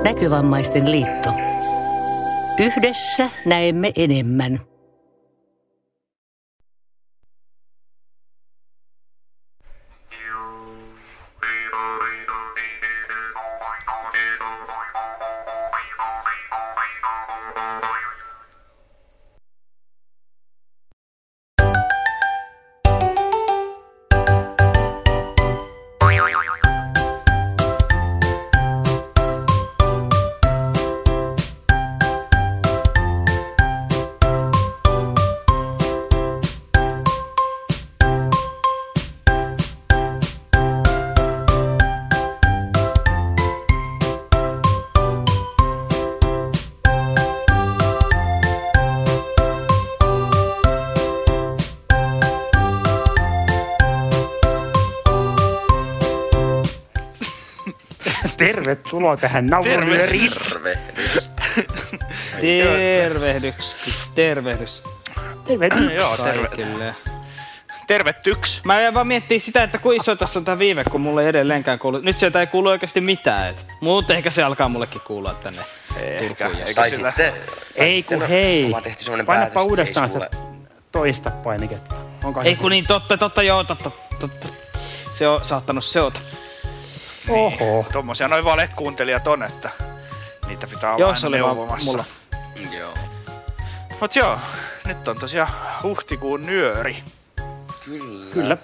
Näkövammaisten liitto. Yhdessä näemme enemmän. Tervetuloa tähän naurunyöriin. Tervehdys. Joo, tervetyks. Mä vaan miettii sitä, että kuin iso tässä on tää viive, kun mulle ei edelleenkään kuulu. Nyt sieltä ei kuulu oikeasti mitään, et. Mut ehkä se alkaa mullekin kuulua tänne Turkuun. Tai sitten... Ei kun hei. Painapa uudestaan sitä toista painiketta. Ei kun niin, totta, joo, totta. Se on saattanut seota. Oho. Niin, tommosia noin valekuuntelijat on, että niitä pitää olla aina neuvomassa. Mulla. Joo. Mut joo, nyt on tosiaan huhtikuun nyöri. Kyllä.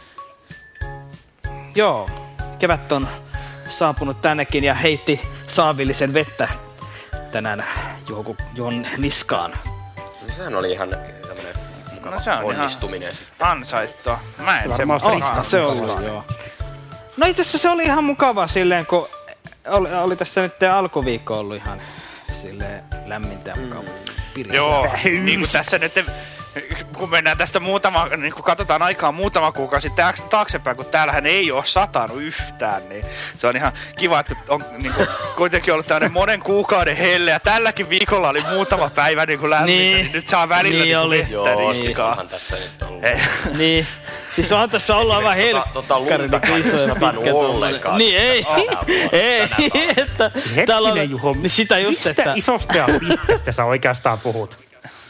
Joo, kevät on saapunut tännekin ja heitti saavillisen vettä tänään Juhon niskaan. No sehän oli ihan tämmönen mukava onnistuminen sitten. Ansaittoa. Mä en se ollut, joo. No itse asiassa se oli ihan mukava silleen, kun oli tässä nyt alkuviikko ollut ihan silleen lämmintä ja mukava piristä. Joo, niin kuin tässä nyt, kun mennään tästä niin kun katsotaan aikaa muutama kuukausi taaksepäin, kun täällähän ei oo satanut yhtään, niin se on ihan kiva, että on niin kuin, kuitenkin ollut tämmönen monen kuukauden helle, ja tälläkin viikolla oli muutama päivä niin kuin lämmintä, niin nyt saa välillä niin vettä niskaa. Onhan tässä nyt ollut. Niin. Siis on tässä ollaan vähän helkkari, niin isoja pitkä. Niin ei, että täällä on Juho, niin sitä just, mistä että... isosta ja pitkästä sä oikeastaan puhut?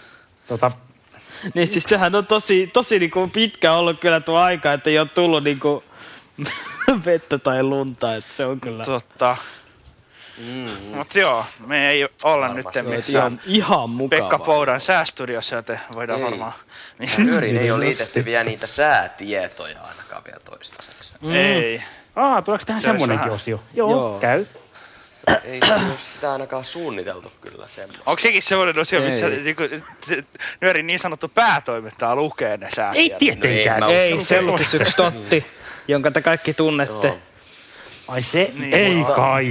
Niin siis sehän on tosi niinku pitkä ollut kyllä tuo aika, että ei oo tullut niinku vettä tai lunta, että se on kyllä... Totta. Mut joo, me ei olla nyt missään ihan mukavaa. Pekka Poudan säästudiossa, joten voidaan varmaan... Nyöriin ei oo liitetty vielä niitä säätietoja ainakaan vielä toistaiseksi. Ei. Tuleeko tähän semmonenkin osio? Joo, käy. Ei se ole sitä ainakaan suunniteltu kyllä semmoista. Onko sekin semmoinen osio, missä niinku, Nyörin niin sanottu päätoimittaja lukee ne säätiedot? Ei tietenkään. Ei, se on yksi totti, jonka te kaikki tunnette. Joo. Ai se? Niin, ei kai.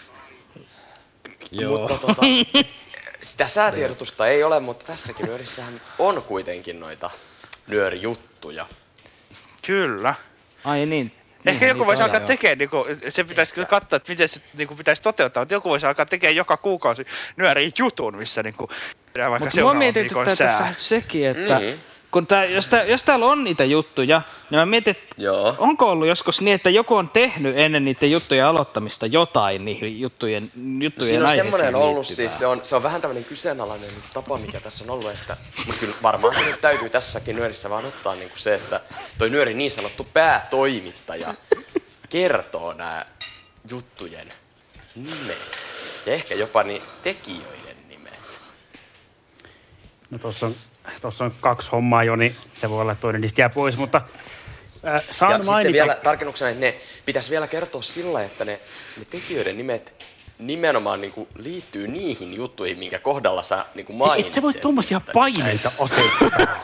Joo. Mutta sitä säätiedotusta ei ole, mutta tässäkin nyörissähän on kuitenkin noita nyörijuttuja. Kyllä. Ai niin. Ehkä joku voisi alkaa tekemään, niinku, se pitäisi katsoa, että miten se niinku, pitäisi toteuttaa, mutta joku voisi alkaa tekemään joka kuukausi nyöriin jutun, missä niinku, vaikka seuraavan viikon sää. Mutta tässä sekin, että kun jos täällä on niitä juttuja, niin mä mietin, että onko ollut joskus niin, että joku on tehnyt ennen niiden juttujen aloittamista jotain niihin juttujen siinä on semmoinen ollut liittyvää. siis, se on vähän tämmöinen kyseenalainen tapa, mikä tässä on ollut, että mutta kyllä varmaan se nyt täytyy tässäkin nyörissä vaan ottaa niinku se, että toi nyörin niin sanottu päätoimittaja kertoo nää juttujen nimet ja ehkä jopa tekijöiden nimet. No tossa on 2 hommaa jo, niin se voi olla toinen niistä jää pois, mutta saan ja mainita... sitten vielä tarkennuksena, että ne pitäisi vielä kertoa sillä, että ne tekijöiden nimet nimenomaan niinku liittyy niihin juttuihin, minkä kohdalla sä niinku mainitset. Et sä voi tommosia paineita asettaa.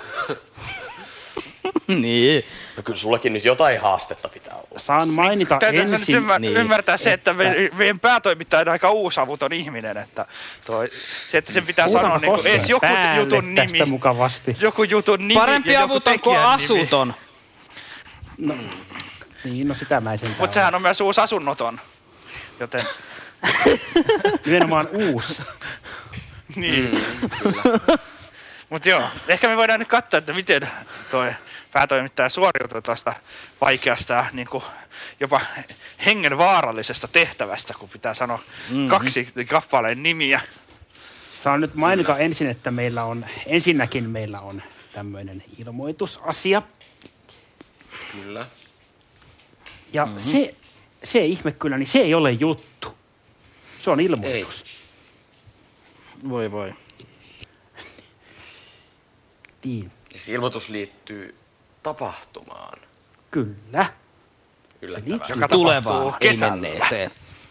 Niin. No kyllä sullakin nyt jotain haastetta pitää olla. Saan mainita ensin... ymmärtää se, että meidän päätoimittaja on aika uusavuton ihminen, että se, että sen pitää sanoa niinku edes joku jutun nimi. Tästä mukavasti. Joku jutun nimi parempi ja joku avuton kuin asuton. No, niin, no sitä mä en sentään. Mut sehän on myös uusi asunnoton, joten... Nimenomaan uusi. Niin. Mut joo, ehkä me voidaan nyt katsoa, että miten toi päätoimittaja suoriutuu tuosta vaikeasta ja niinku jopa hengenvaarallisesta tehtävästä, kun pitää sanoa 2 kappaleen nimiä. Saan nyt mainita ensin, että ensinnäkin meillä on tämmöinen ilmoitusasia. Kyllä. Ja se ihme kyllä, niin se ei ole juttu. Se on ilmoitus. Voi voi. Niin. Se ilmoitus liittyy tapahtumaan. Kyllä. Yllättävää. Joka Tulevaan, tapahtuu ei kesällä. menneeseen.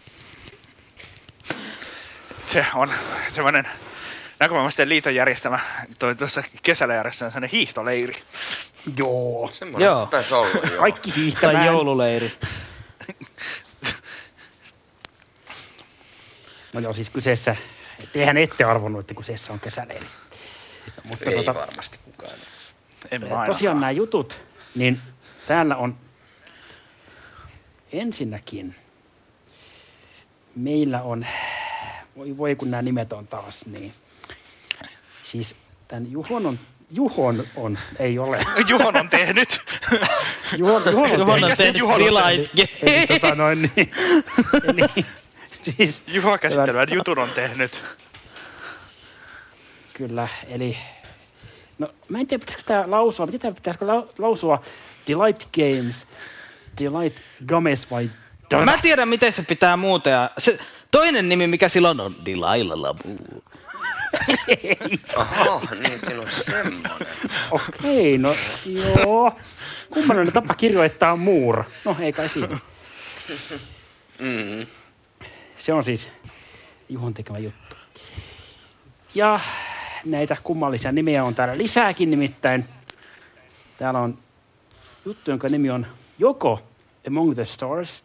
Se on semmoinen Näkövoimaisten liiton järjestämä, tuossa kesällä järjestämä semmoinen hiihtoleiri. Joo. Semmoinen taisi olla, joo. Kaikki hiihtämään. Tai joululeiri. No joo, siis kyseessä, tehän ette arvonnut, että kyseessä on kesäleiri. Mutta Ei varmasti kukaan. tosiaan nämä jutut, niin täällä on ensinnäkin, meillä on, voi kun nämä nimet on taas, niin siis tämän Juhon on, ei ole. Juhon on tehnyt. Juhon on tehnyt Delight. Eli siis Juha käsittelevän jutun on tehnyt. Kyllä, eli no mä en tiedä, pitäisikö tämä lausua, pitäisikö lausua Delight Games, Delight Games vai Mä tiedän, miten se pitää muuta. Se toinen nimi, mikä silloin on Delilah Labu. Aha, niin siinä on semmoinen. Okei, no joo. Kummallinen tapa kirjoittaa on Moore. No ei kai siinä. Se on siis Juhon tekemä juttu. Ja näitä kummallisia nimiä on täällä lisääkin nimittäin. Täällä on juttu, jonka nimi on joko Among the Stars,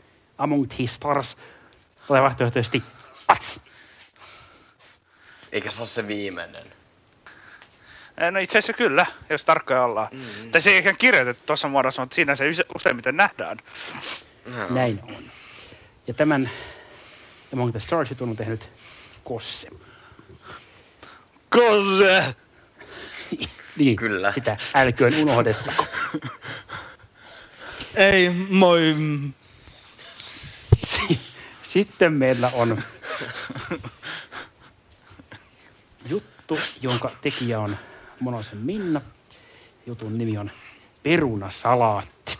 tai vaihtoehtoisesti Ats. Eikä se ole se viimeinen. No itse asiassa kyllä, jos tarkkoja ollaan. Tai se ei ihan kirjoitettu tuossa muodossa, mutta siinä se useimmiten nähdään. Näin on. Ja tämän Among the Stars jutun on tehnyt Kosse. Kosse! Niin, Kyllä. sitä älköön unohdettako. Ei, moi. Sitten meillä on juttu, jonka tekijä on Monosen Minna. Jutun nimi on Perunasalaatti.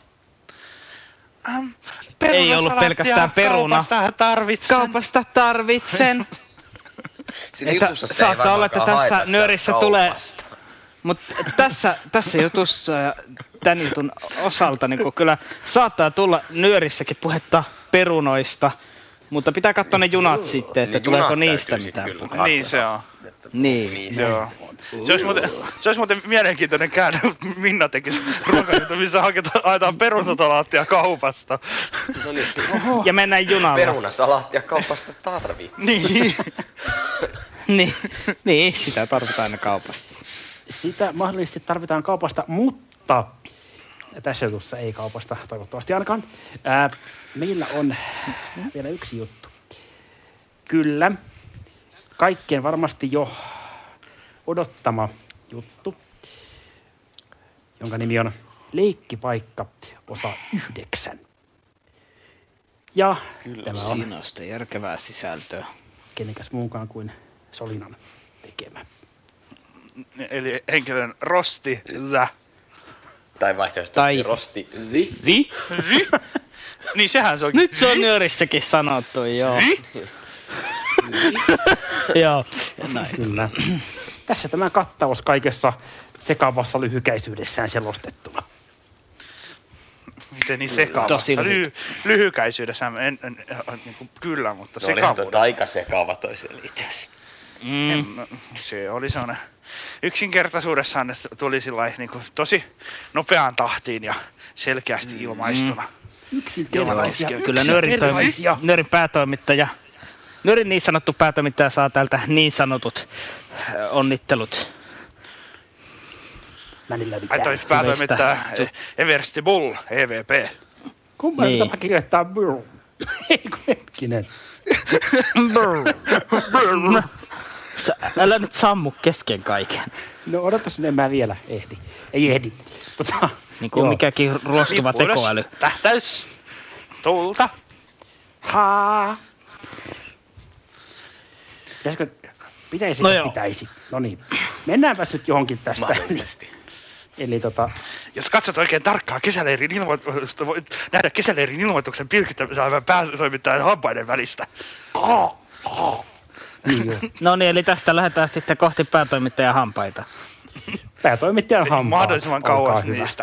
Ei ollut pelkästään peruna. Kaupasta tarvitsen. Kaupasta tarvitsen. Siinä Että jutussa se ei saattaa olla, että varmaankaan tässä haeta nyörissä sieltä tulee, kaupasta. mutta tässä jutussa ja tämän jutun osalta niin kyllä saattaa tulla nyörissäkin puhetta perunoista, mutta pitää katsoa ne junat sitten, että Ne tuleeko junat niistä täytyy mitään sit kyllä puhetta. Niin se on. Niin. Joo. Se olisi muuten mielenkiintoinen käänne, Minna tekisi ruokajuttu, missä haetaan perunasalaattia kaupasta. No niin. Ja mennään junalla. Perunasalaattia kaupasta tarvii. Niin. niin, sitä tarvitaan aina kaupasta. Sitä mahdollisesti tarvitaan kaupasta, mutta tässä jutussa ei kaupasta, toivottavasti ainakaan. Meillä on vielä yksi juttu. Kyllä, kaikkien varmasti jo odottama juttu, jonka nimi on Leikkipaikka osa 9. Ja Kyllä, tämä on siinä on sitä järkevää sisältöä. kenenkäs muunkaan kuin Solinan tekemä. Eli henkilön rosti, Tai vaihtoehtoisesti Tai- rosti Niin sehän se on. Nyt se on nyörissäkin sanottu, joo. Joo, näin. Kyllä. Tässä tämä kattaus kaikessa sekavassa lyhykäisyydessään selostettuna. Miten niin sekavassa? Tosi lyhyt. Lyhykäisyydessä niin kuin, kyllä, mutta No olihan sekavuudessa. aika sekava toiseen liittyessä. Se oli sellainen yksinkertaisuudessaan, että tuli sillai, niin kuin, tosi nopeaan tahtiin ja selkeästi ilmaistuna. Yksinkertaisia. Kyllä Nyörin päätoimittaja, Nyörin niin sanottu päätoimittaja saa täältä niin sanotut onnittelut. Mä en läpi Ai toi päätoimittaja Eversti Bull, EVP. Kumpaan Niin. tapa kirjoittaa brr? Ei kun hetkinen. Älä nyt sammu kesken kaiken. No odotas, en mä vielä ehdi. Ei ehdi. Niin kuin mikäkin ruostuva tekoäly. Tähtäys. Tulta. Haa. Pitäisi. No niin. Mennäänpäs nyt johonkin tästä. Eli Jos katsot oikein tarkkaan kesäleirin ilmoitusta, voit nähdä kesäleirin ilmoituksen pilkittävän päätoimittajan hampaiden välistä. No niin, eli tästä lähdetään sitten kohti päätoimittajan hampaita. Päätoimittajan hampaat. Mahdollisimman kauas niistä.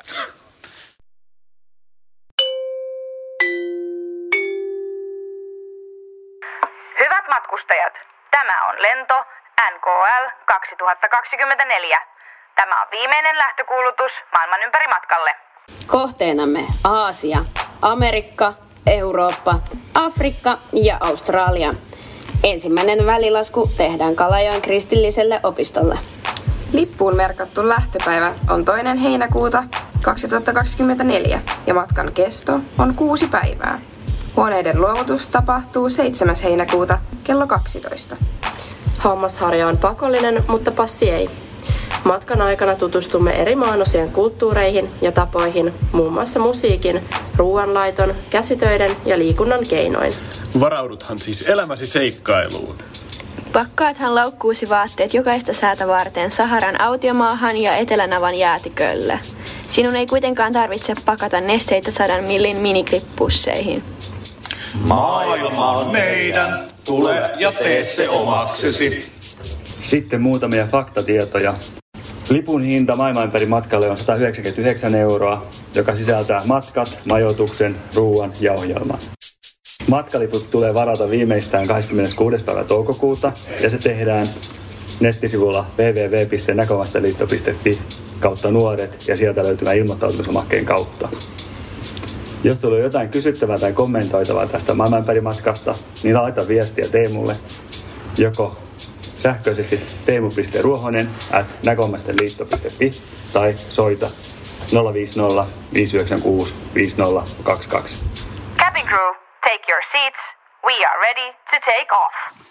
Hyvät matkustajat, tämä on lento NKL 2024. Tämä on viimeinen lähtökuulutus maailman ympäri matkalle. Kohteenamme Aasia, Amerikka, Eurooppa, Afrikka ja Australia. Ensimmäinen välilasku tehdään Kalajoen kristilliselle opistolle. Lippuun merkattu lähtöpäivä on 2. heinäkuuta 2024 ja matkan kesto on 6 päivää. Huoneiden luovutus tapahtuu 7. heinäkuuta kello 12. Hammasharja on pakollinen, mutta passi ei. Matkan aikana tutustumme eri maanosien kulttuureihin ja tapoihin, muun muassa musiikin, ruoanlaiton, käsitöiden ja liikunnan keinoin. Varauduthan siis elämäsi seikkailuun. Pakkaathan laukkuusi vaatteet jokaista säätä varten Saharan autiomaahan ja Etelänavan jäätikölle. Sinun ei kuitenkaan tarvitse pakata nesteitä 100 millin miniklippusseihin. Maailma on meidän, tule ja tee se omaksesi. Sitten muutamia faktatietoja. Lipun hinta maailman ympäri matkalle on 199 €, joka sisältää matkat, majoituksen, ruuan ja ohjelman. Matkaliput tulee varata viimeistään 26. päivä toukokuuta ja se tehdään nettisivulla www.näkomasteliitto.fi/nuoret ja sieltä löytyvän ilmoittautumislomakkeen kautta. Jos sulla on jotain kysyttävää tai kommentoitavaa tästä maailmanpärimatkasta, niin laita viestiä Teemulle joko sähköisesti teemu.ruohonen@näkomasteliitto.fi tai soita 050 596 5022. Cabin crew, take your seats. We are ready to take off.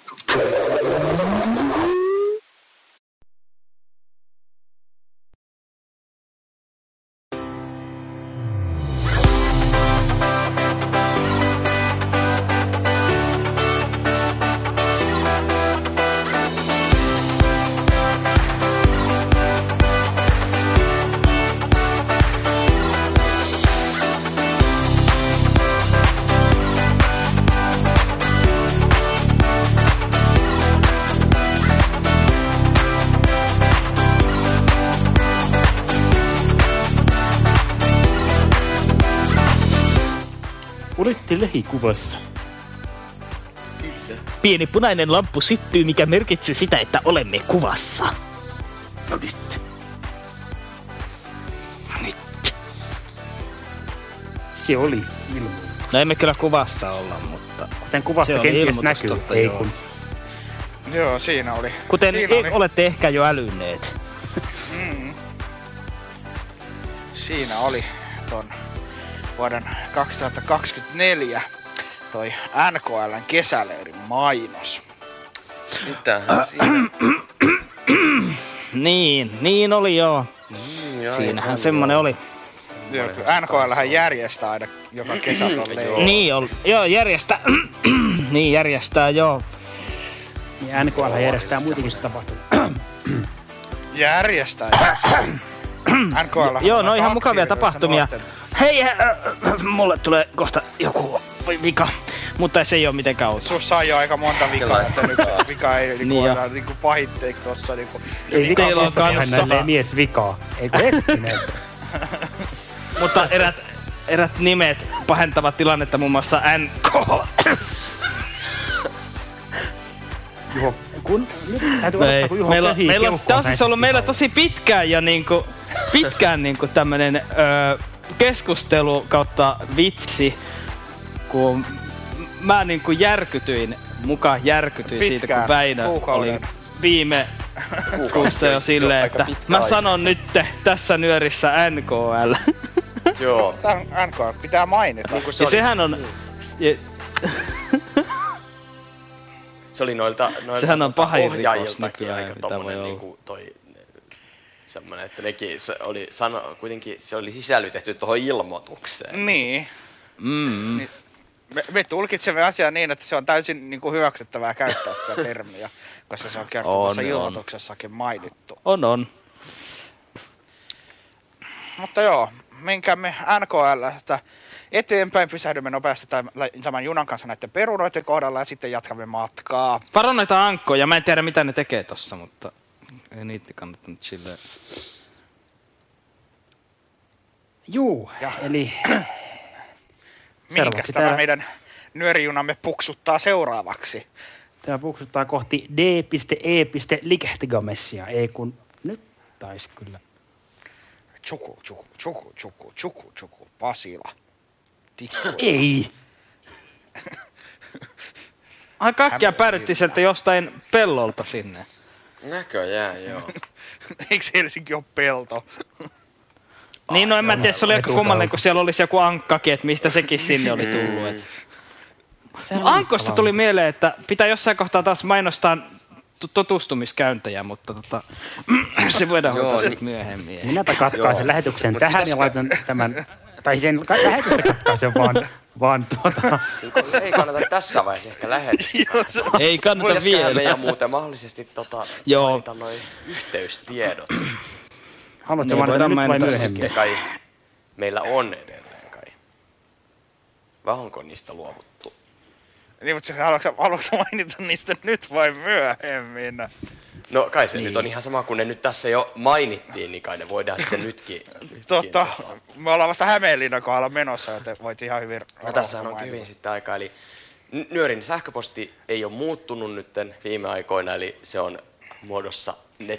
Olette lähikuvassa. Pieni punainen lamppu syttyy, mikä merkitsee sitä, että olemme kuvassa. No nyt. Se oli ilmoitus. No emme kyllä kuvassa olla, mutta... Kuten kuvasta kenties näkyy, ei kun... Joo, siinä oli. Kuten siinä olette ehkä jo älynneet. Siinä oli ton vuoden 2024 toi NKL:n kesäleirin mainos. Mitähän siinä? niin oli joo. Siinähän semmonen oli. NKL:hän järjestää aina joka kesä ton leirin. Järjestää joo. Ja NKL järjestää muitakin tapahtumia. Järjestää. NKL. Joo, no ihan mukavia tapahtumia. Hei, mulle tulee kohta joku vika, mutta se ei oo mitenkään outo. Sussa on jo aika monta vikaa, että nyt vika ei niinku pahitteeksi tossa niinku. Ei vika on kanssa mies vikaa. Eikö hetkinen? Mutta erät nimet pahentavat tilannetta, muun muassa NK. Juho, kun nyt täytyy odottaa, kun Juho meillä on siis ollut meillä tosi pitkään ja niinku tämmönen keskustelu kautta vitsi, kun mä niinku järkytyin siitä, kun Väinö oli viime kuussa jo silleen, että mä sanon nyt tässä nyörissä NKL. Joo. Tää NKL pitää mainita. Ja sehän on... Se oli noilta sehän on pahin ohjaajiltakin aika tommonen niinku toi semmonen, että nekin kuitenkin se oli sisällytetty tuohon ilmoitukseen. Niin. Me tulkitsemme asiaa niin, että se on täysin niinku hyväksyttävää käyttää sitä termiä, koska se on kerrottu tuossa ilmoituksessakin mainittu. On. Mutta joo, menkäämme NKL:stä eteenpäin, pysähdymme nopeasti tämän junan kanssa näiden perunoiden kohdalla ja sitten jatkamme matkaa. Varo noita ankkoja, mä en tiedä mitä ne tekee tossa, mutta ei niitä kannata nyt silleen. Juu, eli minkäs tämä meidän nyörijunamme puksuttaa seuraavaksi? Tämä puksuttaa kohti D.E. Lichtengamessia, ei kun nyt taisi kyllä. Chuku, Pasila. Ei. Ai kaikkia päädyttiin sieltä jostain pellolta sinne. Näköjään, joo. Eikö Helsinki ole pelto? Niin, no en mä tiedä, se oli aika kummallinen, kun siellä olisi joku ankkakin, että mistä sekin sinne oli tullut. Ankosta tuli mieleen, että pitää jossain kohtaa taas mainostaa tutustumiskäyntejä, mutta se voidaan hoitaa sitten myöhemmin. Minäpä katkaisen lähetyksen tähän ja laitan tämän, tai sen lähetystä katkaisen vaan Ei kannata tässä vaiheessa ehkä lähetystä. Ei kannata vielä. Meidän muuten mahdollisesti mainita noin yhteystiedot. Haluatko mainita nyt vai myöhemmin? Kai meillä on edelleen kai. Vai onko niistä luovuttu? Niin, mutta haluatko mainita niistä nyt vai myöhemmin? No kai se nyt on ihan sama, kun ne nyt tässä jo mainittiin, niin kai ne voidaan sitten nytkin. Me ollaan vasta Hämeenlinnan kohdalla menossa, joten voit ihan hyvin tässähän on hyvin sitten aikaa, eli Nyörin sähköposti ei ole muuttunut nytten viime aikoina, eli se on muodossa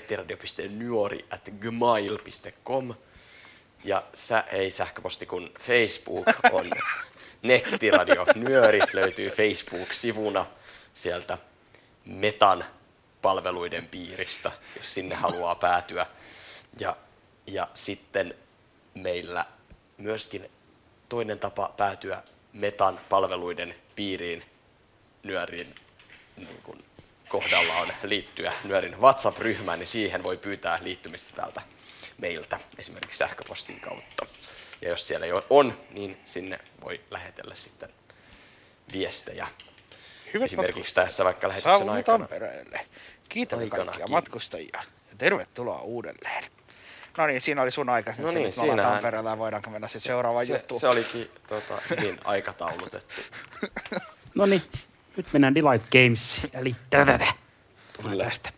nettiradio.nyori@gmail.com ja sähköposti kun Facebook on nettiradio Nyöri, löytyy Facebook-sivuna sieltä Metan palveluiden piiristä, jos sinne haluaa päätyä. Ja sitten meillä myöskin toinen tapa päätyä Metan palveluiden piiriin Nyörin niin kun kohdalla on liittyä Nyörin WhatsApp-ryhmään, niin siihen voi pyytää liittymistä täältä meiltä esimerkiksi sähköpostin kautta. Ja jos siellä jo on, niin sinne voi lähetellä sitten viestejä. Esimerkiksi tässä vaikka lähetyksen aikana. Tampereelle. Kiitämme kaikkia matkustajia ja tervetuloa uudelleen. No niin, siinä oli sun aika. No niin, me ollaan Tampereella ja voidaanko mennä sitten seuraavaan juttuun. Se olikin hyvin aikataulutettu. No niin, nyt mennään Delight Games, eli tulee tästä.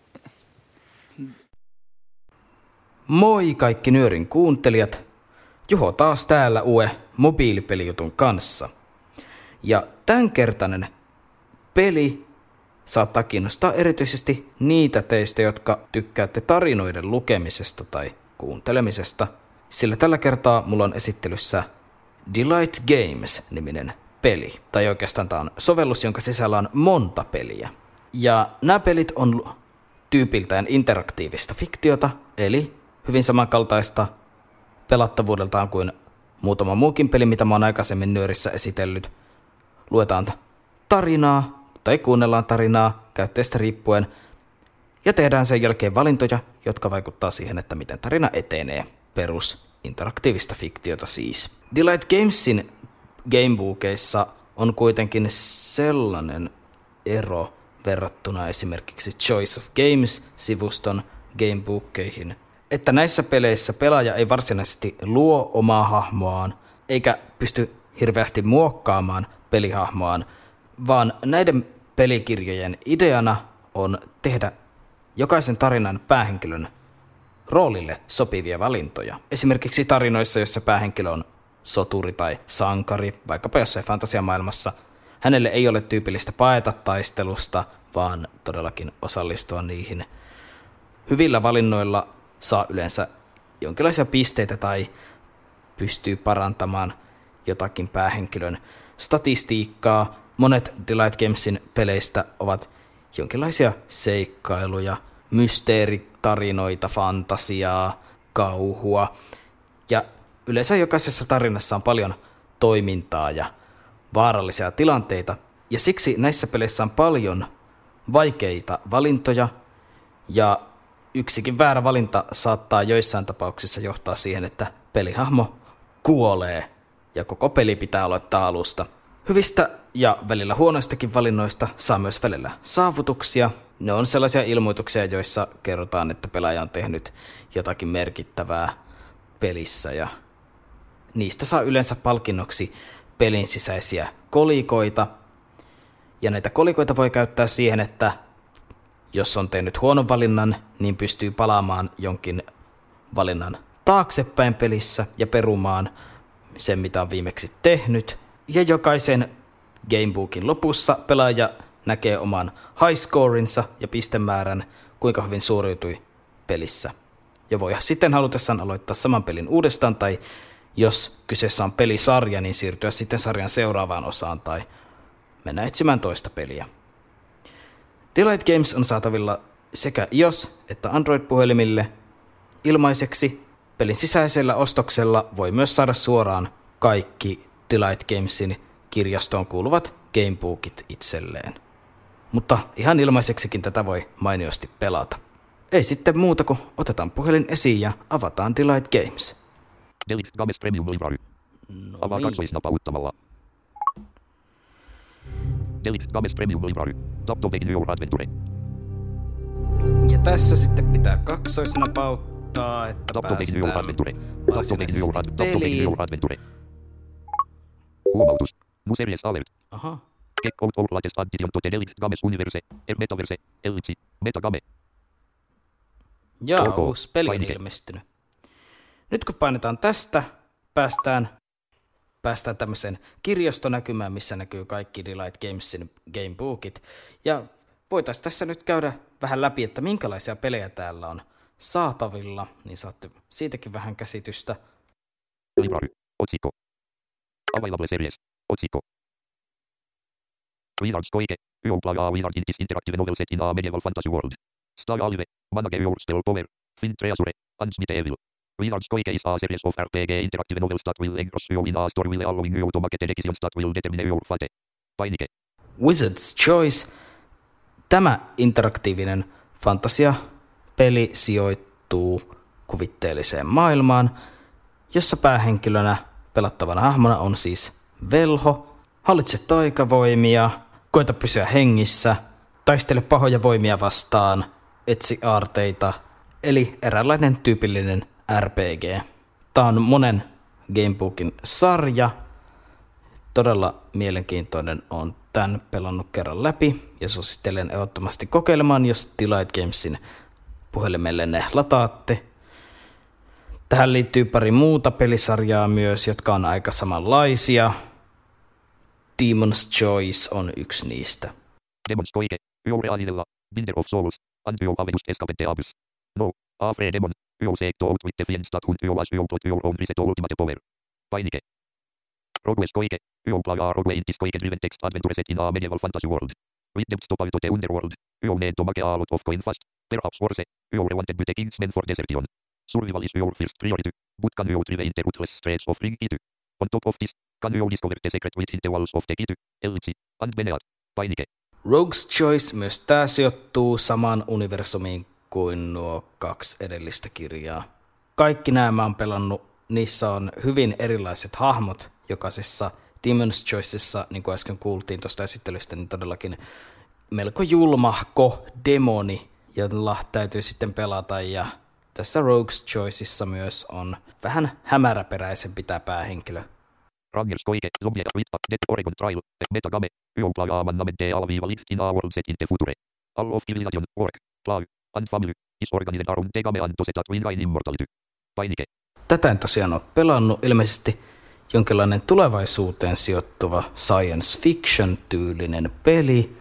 Moi kaikki Nyörin kuuntelijat. Juho taas täällä mobiilipelijutun kanssa. Ja tämänkertainen peli saattaa kiinnostaa erityisesti niitä teistä, jotka tykkäätte tarinoiden lukemisesta tai kuuntelemisesta, sillä tällä kertaa mulla on esittelyssä Delight Games-niminen peli. Tai oikeastaan tämä on sovellus, jonka sisällä on monta peliä. Ja nämä pelit on tyypiltään interaktiivista fiktiota, eli hyvin samankaltaista pelattavuudeltaan kuin muutama muukin peli, mitä mä oon aikaisemmin Nyörissä esitellyt. Luetaan tarinaa tai kuunnellaan tarinaa käyttäjästä riippuen ja tehdään sen jälkeen valintoja, jotka vaikuttaa siihen, että miten tarina etenee. Perus interaktiivista fiktiota siis. Delight Gamesin gamebookeissa on kuitenkin sellainen ero verrattuna esimerkiksi Choice of Games-sivuston gamebookkeihin, että näissä peleissä pelaaja ei varsinaisesti luo omaa hahmoaan eikä pysty hirveästi muokkaamaan pelihahmoaan, vaan näiden pelikirjojen ideana on tehdä jokaisen tarinan päähenkilön roolille sopivia valintoja. Esimerkiksi tarinoissa, joissa päähenkilö on soturi tai sankari, vaikkapa jossain fantasiamaailmassa, hänelle ei ole tyypillistä paeta taistelusta, vaan todellakin osallistua niihin. Hyvillä valinnoilla saa yleensä jonkinlaisia pisteitä tai pystyy parantamaan jotakin päähenkilön statistiikkaa. Monet Delight Gamesin peleistä ovat jonkinlaisia seikkailuja, mysteeritarinoita, fantasiaa, kauhua. Ja yleensä jokaisessa tarinassa on paljon toimintaa ja vaarallisia tilanteita. Ja siksi näissä peleissä on paljon vaikeita valintoja, ja yksikin väärä valinta saattaa joissain tapauksissa johtaa siihen, että pelihahmo kuolee, ja koko peli pitää aloittaa alusta. Hyvistä ja välillä huonoistakin valinnoista saa myös välillä saavutuksia. Ne on sellaisia ilmoituksia, joissa kerrotaan, että pelaaja on tehnyt jotakin merkittävää pelissä, ja niistä saa yleensä palkinnoksi pelin sisäisiä kolikoita. Ja näitä kolikoita voi käyttää siihen, että jos on tehnyt huonon valinnan, niin pystyy palaamaan jonkin valinnan taaksepäin pelissä ja perumaan sen, mitä on viimeksi tehnyt. Ja jokaisen gamebookin lopussa pelaaja näkee oman high scorinsa ja pistemäärän, kuinka hyvin suoriutui pelissä. Ja voi sitten halutessaan aloittaa saman pelin uudestaan, tai jos kyseessä on pelisarja, niin siirtyä sitten sarjan seuraavaan osaan tai mennä etsimään toista peliä. Delight Games on saatavilla sekä iOS- että Android-puhelimille ilmaiseksi. Pelin sisäisellä ostoksella voi myös saada suoraan kaikki Delight Gamesin kirjastoon kuuluvat gamebookit itselleen. Mutta ihan ilmaiseksikin tätä voi mainiosti pelata. Ei sitten muuta kuin otetaan puhelin esiin ja avataan Delight Games. Delight Games Premium Library. Avaa kaksoisnapauttamalla. Delight Games Premium Library. Top to Begin Your Adventure. Ja tässä sitten pitää kaksoisnapauttaa, että päästään varsinaisesti peliin. Huomautus. New Series Alert. Aha. Get out all latest addition to the Delight Games Universe. Metaverse. Ellipsi. Metagame. Ja uusi peli on ilmestynyt. Nyt kun painetaan tästä, päästään tämmöiseen kirjastonäkymään, missä näkyy kaikki Delight Gamesin gamebookit. Ja voitaisiin tässä nyt käydä vähän läpi, että minkälaisia pelejä täällä on saatavilla, niin saatte siitäkin vähän käsitystä. Library. Otsikko. Available series. Otsikko. Wizards Koike. You play a wizard in this interactive novel set in a medieval fantasy world. Star Alve. Manage your spell power. Find treasure. And smite evil. Wizards Koike is a series of RPG interactive novels that will engross you in a story will allowing you to make decisions that will determine your fate. Painike. Wizard's Choice. Tämä interaktiivinen fantasiapeli sijoittuu kuvitteelliseen maailmaan, jossa päähenkilönä pelattavana hahmona on siis velho. Hallitse taikavoimia, koita pysyä hengissä, taistele pahoja voimia vastaan, etsi aarteita, eli eräänlainen tyypillinen RPG. Tämä on monen gamebookin sarja. Todella mielenkiintoinen, on tämän pelannut kerran läpi ja suosittelen ehdottomasti kokeilemaan, jos Delight Gamesin puhelimelle ne lataatte. Tähän liittyy pari muuta pelisarjaa myös, jotka on aika samanlaisia. Demon's Choice on yksi niistä. Demon's Koike, Your Asisella, Binder of Souls, and Your Avenust Escape the Abyss. No, Afre Demon, Your Seek to Out with the Fiends that Hunt Your As Your Plot Your Own Reset Ultimate Power. Painike. Rogues Koike, Your Play a Rogue in this Koike-driven text adventure set in a medieval fantasy world. With depths to to the underworld, you need to make a lot of coin fast. Perhaps worse, you wanted to the Kingsmen for desertion. Survival is your first priority, but can you thrive in the ruthless streets of Ring Itu? On top of this, can you discover the secret within the walls of the Itu, Ellipsi, and Beneat? Painike. Rogue's Choice, myös tää sijoittuu samaan universumiin kuin nuo kaksi edellistä kirjaa. Kaikki nämä on pelannut, niissä on hyvin erilaiset hahmot jokaisessa. Demon's Choicessa, niin kuin äsken kuultiin tuosta esittelystä, niin todellakin melko julmahko demoni, jolla täytyy sitten pelata, ja tässä Rogue's Choicessa myös on vähän hämäräperäisempi tämä päähenkilö. Rangers Koike, Zombie Witpa, Death Oregon Trial, Metagame, You play a mannamente alviva lift in a world set in the future. All of civilization, work, play, and family is organized around the game and to set that win gain immortality. Painike. Tätä en tosiaan ole pelannut, ilmeisesti jonkinlainen tulevaisuuteen sijoittuva science fiction tyylinen peli,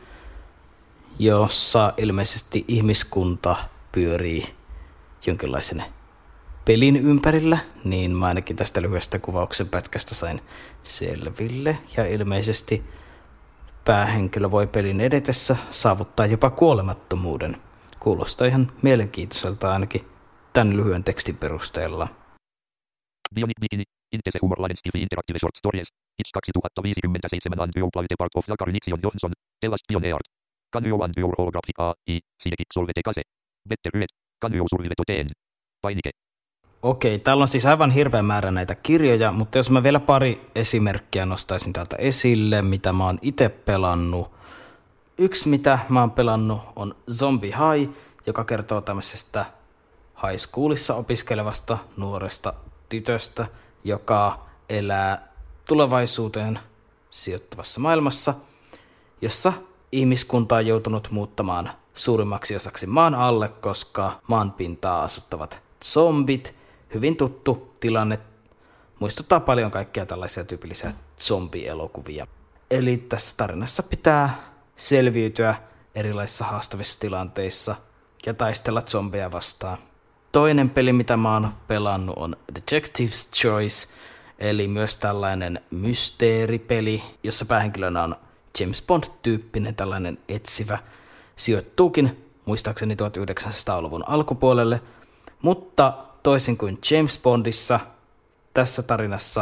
jossa ilmeisesti ihmiskunta pyörii jonkinlaisen pelin ympärillä, niin mä ainakin tästä lyhyestä kuvauksen pätkästä sain selville, ja ilmeisesti päähenkilö voi pelin edetessä saavuttaa jopa kuolemattomuuden. Kuulostaa ihan mielenkiintoiselta ainakin tämän lyhyen tekstin perusteella. Bionic Bikini, Intese Humorlainen Skifi Interactive Short Stories, It's 2057 and You Play the Part of Zachary Nixon Johnson, The Last Pioneer. Kan you and your holographic AI, sinekin solvete kase. Better yet, kan you survive toteen. Painike. Okei, täällä on siis aivan hirveän määrä näitä kirjoja, mutta jos mä vielä pari esimerkkiä nostaisin täältä esille, mitä mä oon itse pelannut. Yksi, mitä mä oon pelannut, on Zombie High, joka kertoo tämmöisestä high schoolissa opiskelevasta nuoresta tytöstä, joka elää tulevaisuuteen sijoittuvassa maailmassa, jossa ihmiskunta on joutunut muuttamaan suurimmaksi osaksi maan alle, koska maan pintaa asuttavat zombit. Hyvin tuttu tilanne, muistuttaa paljon kaikkia tällaisia tyypillisiä zombielokuvia. Eli tässä tarinassa pitää selviytyä erilaisissa haastavissa tilanteissa ja taistella zombeja vastaan. Toinen peli, mitä mä oon pelannut, on Detective's Choice, eli myös tällainen mysteeripeli, jossa päähenkilönä on James Bond-tyyppinen tällainen etsivä. Sijoittuukin muistaakseni 1900-luvun alkupuolelle, mutta toisin kuin James Bondissa, tässä tarinassa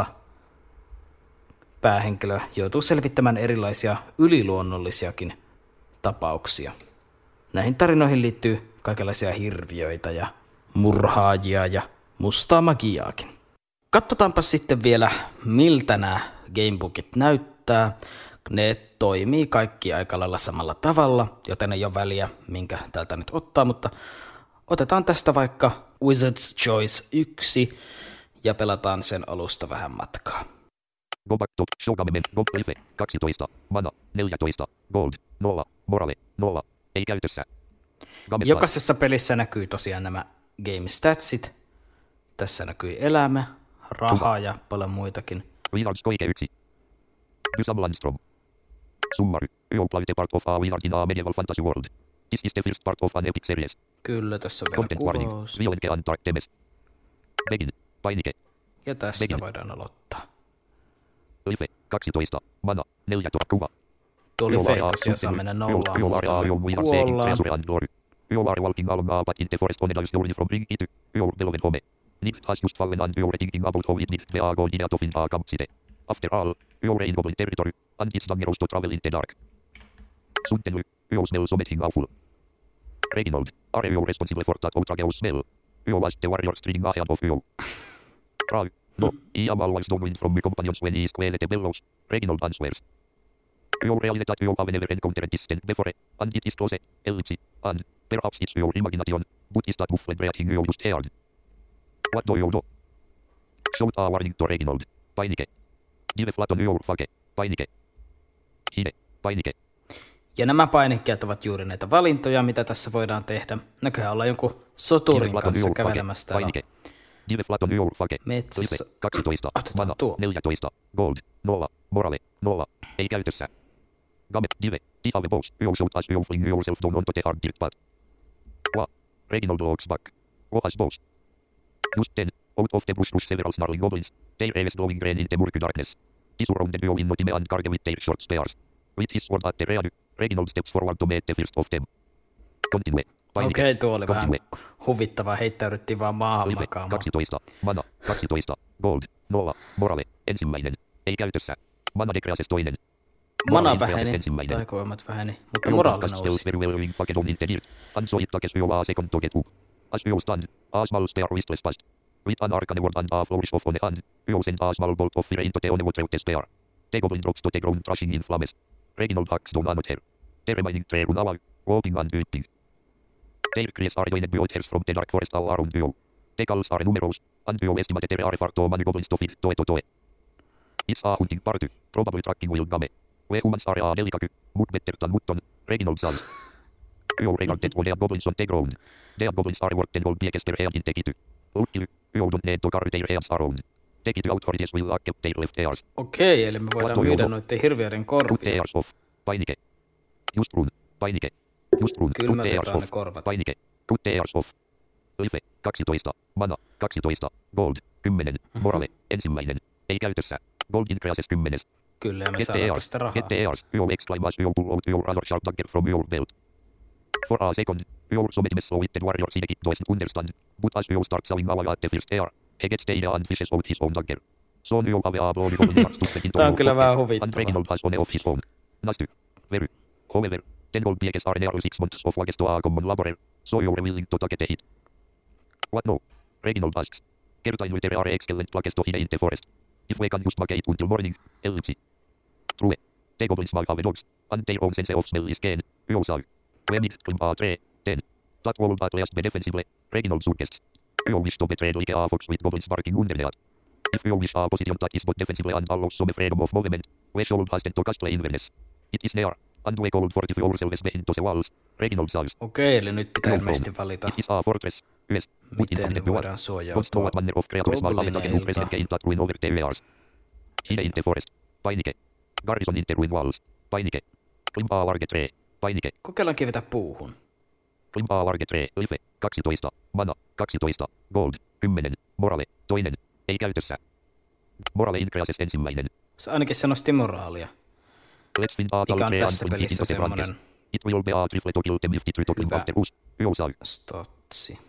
päähenkilö joutuu selvittämään erilaisia yliluonnollisiakin tapauksia. Näihin tarinoihin liittyy kaikenlaisia hirviöitä ja murhaajia ja mustaa magiaakin. Katsotaanpa sitten vielä, miltä nämä gamebookit näyttää. Ne toimii kaikki aika lailla samalla tavalla, joten ei ole väliä, minkä täältä nyt ottaa, mutta otetaan tästä vaikka Wizard's Choice 1 ja pelataan sen alusta vähän matkaa. Go back to show game, go life, 12, mana, 14, gold, 0, morale, 0, ei käytössä. Jokaisessa pelissä näkyy tosiaan nämä game statsit. Tässä näkyy elämä, rahaa ja paljon muitakin. Wizards Koike 1. Gustav Landström. Summary. You play the part of a wizard in a medieval fantasy world. This is the first part of an epic series. Kyllä, tässä on vielä kuvaus. Violence and dark themes. Begin. Painike. Ja tästä Begin. Voidaan aloittaa. Life. 12. Mana. 14. Kuva. Tuo Life tosiaan saa mennä nollaan. Kuollaan. You are walking along a path in the forest on a story from bring it. Your beloved home. Night has just fallen and you're thinking about how it needs the agony out of in a campsite. After all, you're in goblin territory, and it's dangerous to travel in the dark. Suddenly, you smell something awful. Reginald, are you responsible for that outrageous smell? You was the warrior striding ahead of you. Try. No, I am always downwind from my companions when he squeals the bellows. Reginald answers. You realize that you have never encountered this stand before, and it is close, else, and perhaps it's your imagination, but is that muffled breathing you just heard? What do you do? Shout a warning to Reginald. Painike. Give flat on your fake. Painike. Hide. Painike. Ja nämä painikkeet ovat juuri näitä valintoja, mitä tässä voidaan tehdä. Näköjään olla jonkun soturin kanssa kävelemässä täällä metsässä. 12. Mana. 14. Gold. 0. Morale. 0. Ei käytössä. Game. Dive. Have boss. You shout as you fling yourself down onto the hard dirt path. Qua. Reginald looks back. Go as boss. Just then, out of the bush rush several snarling goblins. Their eyes glowing green in the murky darkness. He surrounded you in Notime and guarded with their short spears. With his sword at the ready, Reginald steps forward to meet the first of them. Continue. Okei, tuo oli vähän huvittavaa. Heittäydyttiin vaan maahan makaamaan. 12. Mana. 12. Gold. 0. Morale. Ensimmäinen. Ei käytössä. Mana decreases toinen. Mana väheni. Taikoimat väheni. Mutta moraali nousi. And so it takes you a second to get up. As you stand, a small spear whistles past. With an arcane word and a flourish of one hand, you send a small bolt of fire into the unwatered spear. The goblin drops to the ground, thrashing in flames. Reginald hacks down on her. The remaining three run away, walking and weeping. Their cries are joined by others from the dark forest all around you. The calls are numerous, and you estimate there are far too many goblins to feed toe. It's a hunting party, probably tracking wild game. We humans are a delicacy, but better than mutton, Reginald says. You regarded all the goblins on the ground. The goblins are worth 10 gold pieces per head in the kit. Luckily, you don't need to carry their heads around. The kit authorities will accept their left ears. Okei, eli me voidaan myydä noiden hirviöiden korvia. Put the ears off. Painike. Just run. Painike. Just run. Kyllä me otetaan ne korvat. Painike. Put the ears off. Life. 12. Mana. 12. Gold. 10. Morale. Ensimmäinen. Ei käytössä. Gold increases 10. Kyllä, ja me saadaan tästä rahaa. Get the ears. You exclaim as you pull out your razor sharp dagger from your belt. For a second, your summit with warrior Sineki doesn't understand, but as you start sawing away at the first air, he gets the idea and fishes out his own dagger. Soon you have a bloody goblin heart stuffed into your pocket, and Reginald has one of his own. Nasty. Very. However, 10 gold pieces are near 6 months of wages to a common laborer, so you're willing to take it. What no? Reginald asks. Kertain there are excellent places to hide in the forest. If we can just make it until morning, else. True. The goblins might have dogs, and their own sense of smell is keen, also. When it climb a tree, then. That would at least be defensible, Reginald suggests. You wish to betray like a fox with goblins barking underneath. If you wish a position that is both defensible and allows some freedom of movement, we should hasten to cast Inverness. It is there, and we could fortify ourselves behind the walls, Reginald says. Okei, eli nyt pitää ilmeisesti valita, It is a fortress, yes, miten voidaan suojautua goblineilta. Hide in the forest, painike. Garrison in the ruin walls, painike. Climb a large tree, painike. Kokeillaan kivetä puuhun. Climb a large tree, life, 12, mana, 12, gold, 10, morale, toinen, ei käytössä. Morale increases ensimmäinen. Se ainakin se nosti moraalia. Let's find a mikä on tässä pelissä semmonen It will be a trifle to kill them if it retorting after us. stotsi.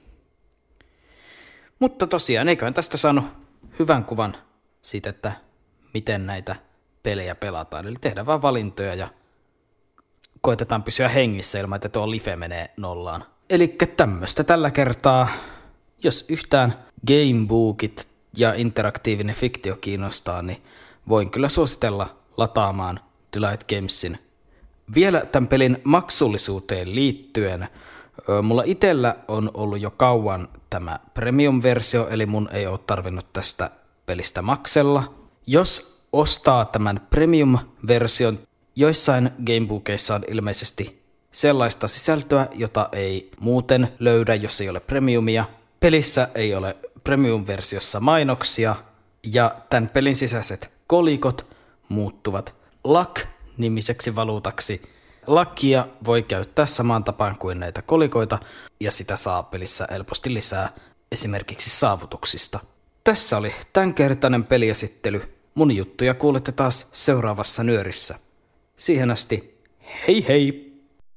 Mutta tosiaan, eiköhän tästä saanut hyvän kuvan siitä, että miten näitä pelejä pelataan. Eli tehdään vaan valintoja ja koitetaan pysyä hengissä ilman, että tuo life menee nollaan. Elikkä tämmöistä tällä kertaa. Jos yhtään gamebookit ja interaktiivinen fiktio kiinnostaa, niin voin kyllä suositella lataamaan Delight Gamesin. Vielä tämän pelin maksullisuuteen liittyen, mulla itsellä on ollut jo kauan tämä premium-versio, eli mun ei ole tarvinnut tästä pelistä maksella. Jos ostaa tämän premium-version, joissain gamebookeissa on ilmeisesti sellaista sisältöä, jota ei muuten löydä, jos ei ole premiumia. Pelissä ei ole premium-versiossa mainoksia, ja tämän pelin sisäiset kolikot muuttuvat Luck-nimiseksi valuutaksi. Luckia voi käyttää samaan tapaan kuin näitä kolikoita, ja sitä saa pelissä helposti lisää esimerkiksi saavutuksista. Tässä oli tämänkertainen peliesittely. Mun juttuja kuulette taas seuraavassa nyörissä. Siihen asti, hei hei!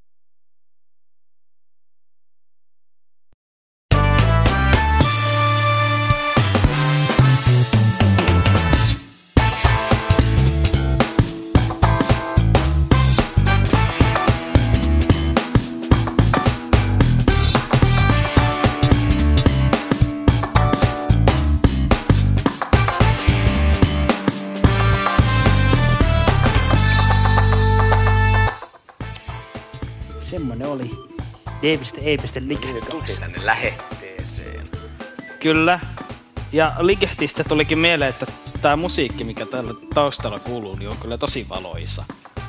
Semmonen oli D.E. Tultiin tänne lähetteeseen. Kyllä. Ja Ligehtistä tulikin mieleen, että tää musiikki, mikä täällä taustalla kuuluu, niin on kyllä tosi valoisa.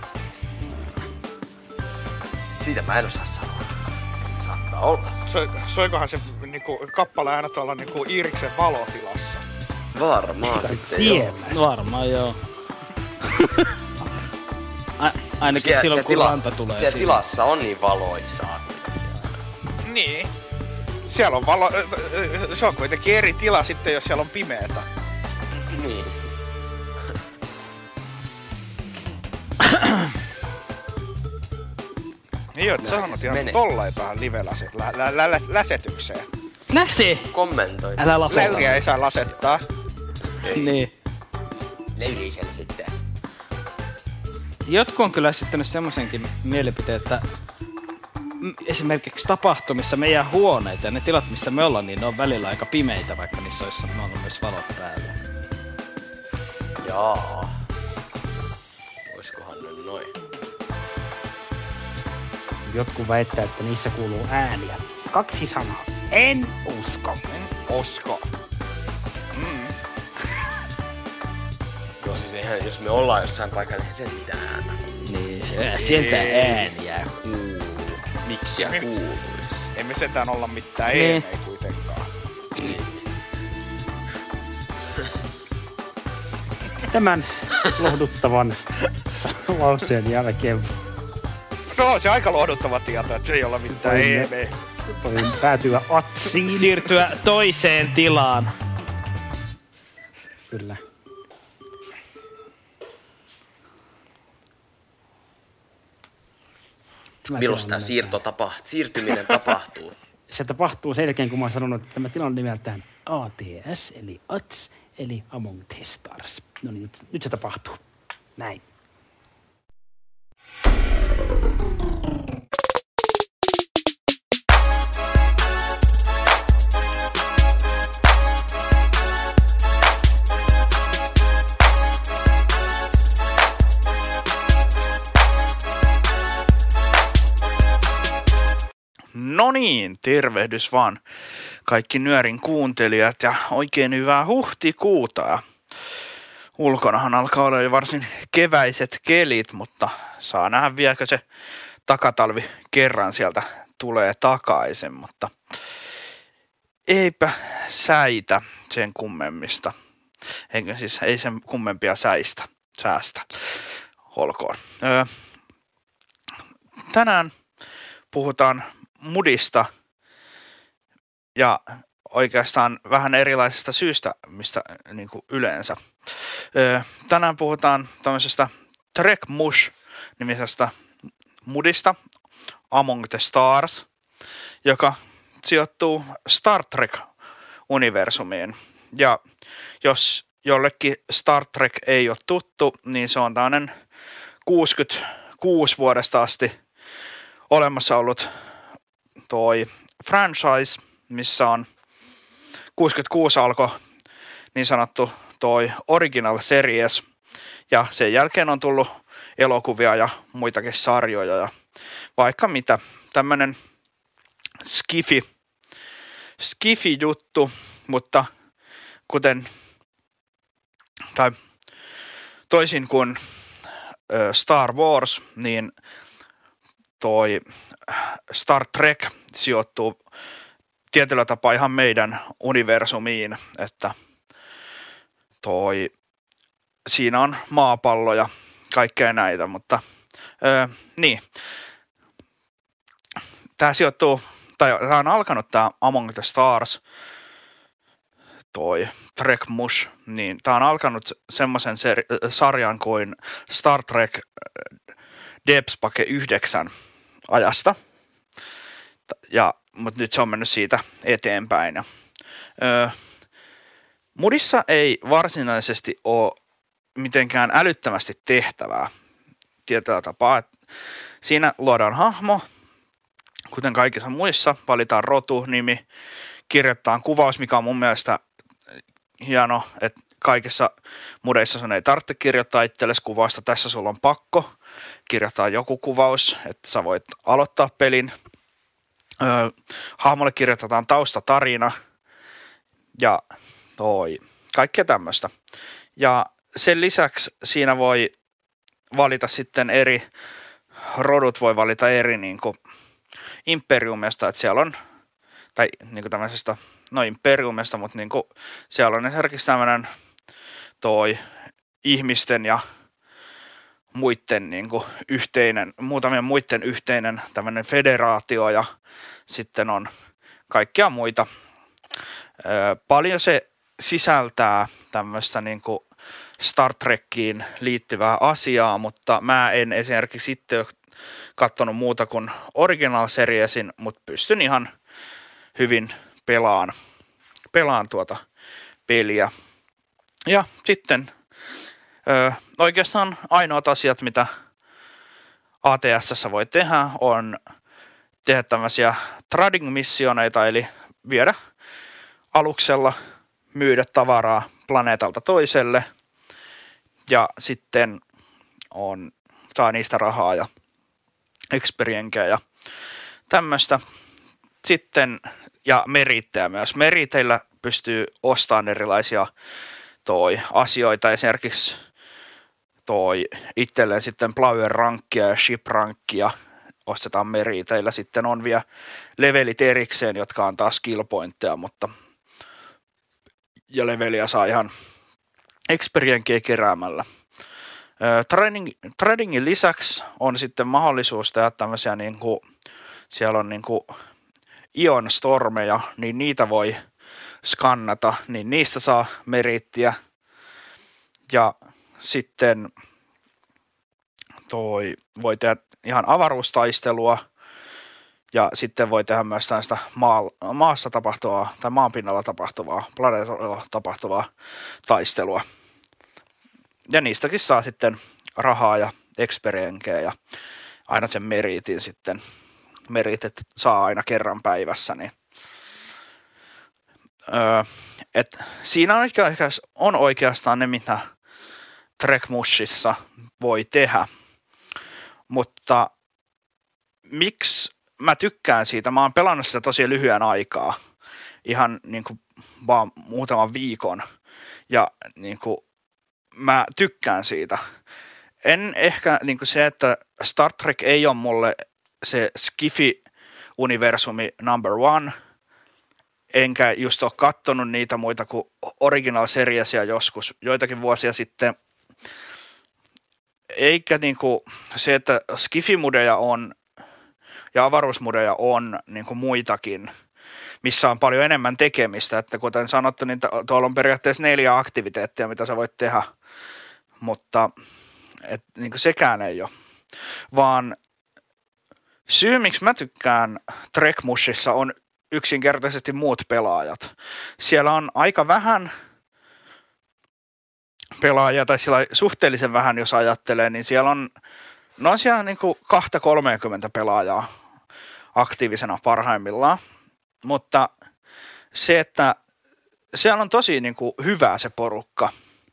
Siitä mä en osaa sanoa. Saattaa olla. Soikohan se niinku, kappale aina tuolla niinku Iiriksen valotilassa? Varmaan sitten joo. Varmaan joo. Ainakin silloin kun ranta tulee siellä tilassa on niin valoisaa. Niin. Siellä on se on kuitenkin eri tila sitten, jos siellä on pimeetä. Niin. Niin oot saanut ihan tollain vähän live-läsetykseen. Näsi! Kommentoi. Älä laseta. Läyriä ei saa lasettaa. Ei. Niin. Löyriisellä sitten. Jotkut on kyllä esittänyt semmoisenkin mielipiteen, että esimerkiksi tapahtumissa meidän huoneet ja ne tilat, missä me ollaan, niin ne on välillä aika pimeitä, vaikka niissä olisi ollut myös valot päällä. Jaa. Oiskohan nyt noin? Jotkut väittää, että niissä kuuluu ääniä. 2 sanaa. En usko. Osko. Joo, siis eihän, jos me ollaan jossain paikalla, niin sen mitään ääntä. Niin, sieltä ääniä kuuluu. Miksi ja kuuluis? Emme sentään olla mitään eenejä kuitenkaan. Tämän lohduttavan lauseen jälkeen No, se aika lohduttava tieto, että se ei olla mitään eenejä. Voin päätyä Atsiin. Siirtyä toiseen tilaan. Kyllä. Milloin tämä siirtyminen tapahtuu? Se tapahtuu sen jälkeen, kun mä oon sanonut, että tämä tila on nimeltään ATS, eli ATS, eli Among the Stars. No niin, nyt se tapahtuu. Näin. No niin, tervehdys vaan kaikki Nyörin kuuntelijat ja oikein hyvää huhtikuuta. Ulkonahan alkaa olla jo varsin keväiset kelit, mutta saa nähdä vieläkö se takatalvi kerran sieltä tulee takaisin, mutta eipä säitä sen kummemmista. Eikö siis ei sen kummempia säästä. Olkoon. Tänään puhutaan Mudista ja oikeastaan vähän erilaisesta syystä, mistä niin kuin yleensä. Tänään puhutaan tämmöisestä Trek Mush-nimisestä Mudista, Among the Stars, joka sijoittuu Star Trek-universumiin. Ja jos jollekin Star Trek ei ole tuttu, niin se on tämmöinen 66 vuodesta asti olemassa ollut toi franchise, missä on 66 alkoi niin sanottu toi original series, ja sen jälkeen on tullut elokuvia ja muitakin sarjoja ja vaikka mitä. Tämmönen skifi-juttu, mutta toisin kuin Star Wars, niin toi Star Trek sijoittuu tietyllä tapaa ihan meidän universumiin, että siinä on maapallo ja kaikkea näitä, mutta niin. Tämä on alkanut tämä Among the Stars, toi Trek Mush, niin tämä on alkanut semmoisen sarjan kuin Star Trek Deep Space 9 ajasta, mutta nyt se on mennyt siitä eteenpäin. Mudissa ei varsinaisesti ole mitenkään älyttömästi tehtävää tietyllä tapaa. Siinä luodaan hahmo, kuten kaikissa muissa, valitaan rotu, nimi, kirjoitetaan kuvaus, mikä on mun mielestä hieno, että kaikissa mudeissa sun ei tarvitse kirjoittaa itsellesi kuvausta. Tässä sulla on pakko kirjoittaa joku kuvaus, että sä voit aloittaa pelin. Hahmolle kirjoitetaan taustatarina ja kaikkea tämmöistä. Ja sen lisäksi siinä voi valita sitten eri rodut, voi valita eri niin kuin imperiumista, että siellä on, tai niin kuin tämmöisestä, imperiumista, mutta niin kuin siellä on esimerkiksi tämmöinen ihmisten ja muiden niin kuin muutamien muiden yhteinen tämmöinen federaatio ja sitten on kaikkia muita. Paljon se sisältää tämmöistä niin kuin Star Trekkiin liittyvää asiaa, mutta mä en esimerkiksi itse ole katsonut muuta kuin original seriesin, mutta pystyn ihan hyvin pelaan tuota peliä. Ja sitten oikeastaan ainoat asiat, mitä ATS:ssä voi tehdä, on tehdä tämmöisiä trading-missioneita, eli viedä aluksella, myydä tavaraa planeetalta toiselle, ja sitten saa niistä rahaa ja experiencea ja tämmöistä. Sitten, ja merittejä myös. Meriteillä pystyy ostamaan erilaisia asioita, esimerkiksi itselleen sitten Plower-rankkia ja Ship-rankkia ostetaan meriteillä. Sitten on vielä levelit erikseen, jotka antaa skill-pointteja, ja leveliä saa ihan experiencea keräämällä. Tradingin lisäksi on sitten mahdollisuus tehdä tämmöisiä, siellä on ion-stormeja, niin niitä voi skannata, niin niistä saa merittiä. Ja sitten voi tehdä ihan avaruustaistelua, ja sitten voi tehdä myös tällaista maassa tapahtuvaa, tai maanpinnalla tapahtuvaa, planeetalla tapahtuvaa taistelua. Ja niistäkin saa sitten rahaa ja experiencea ja aina sen meritin sitten. Meritit saa aina kerran päivässä. Niin. Siinä on oikeastaan ne, mitä Trek Mushissa voi tehdä. Mutta miksi mä tykkään siitä. Mä oon pelannut sitä tosi lyhyen aikaa. Ihan niinku vaan muutaman viikon. Ja niinku mä tykkään siitä. En ehkä niinku se, että Star Trek ei ole mulle se Skifi-universumi number one. Enkä just ole kattonut niitä muita kuin Original Seriesia joskus joitakin vuosia sitten. Eikä niinku se, että Skifi-mudeja on ja avaruusmudeja on niinku muitakin, missä on paljon enemmän tekemistä. Että kuten sanottu, niin tuolla on periaatteessa 4 aktiviteettia, mitä sä voit tehdä, mutta niinku sekään ei ole. Vaan syy, miksi mä tykkään Trekmushissa on yksinkertaisesti muut pelaajat. Siellä on aika vähän pelaajia, tai siellä suhteellisen vähän, jos ajattelee, niin siellä on siellä niin kuin 2-30 pelaajaa aktiivisena parhaimmillaan. Mutta se, että siellä on tosi niin kuin hyvä se porukka.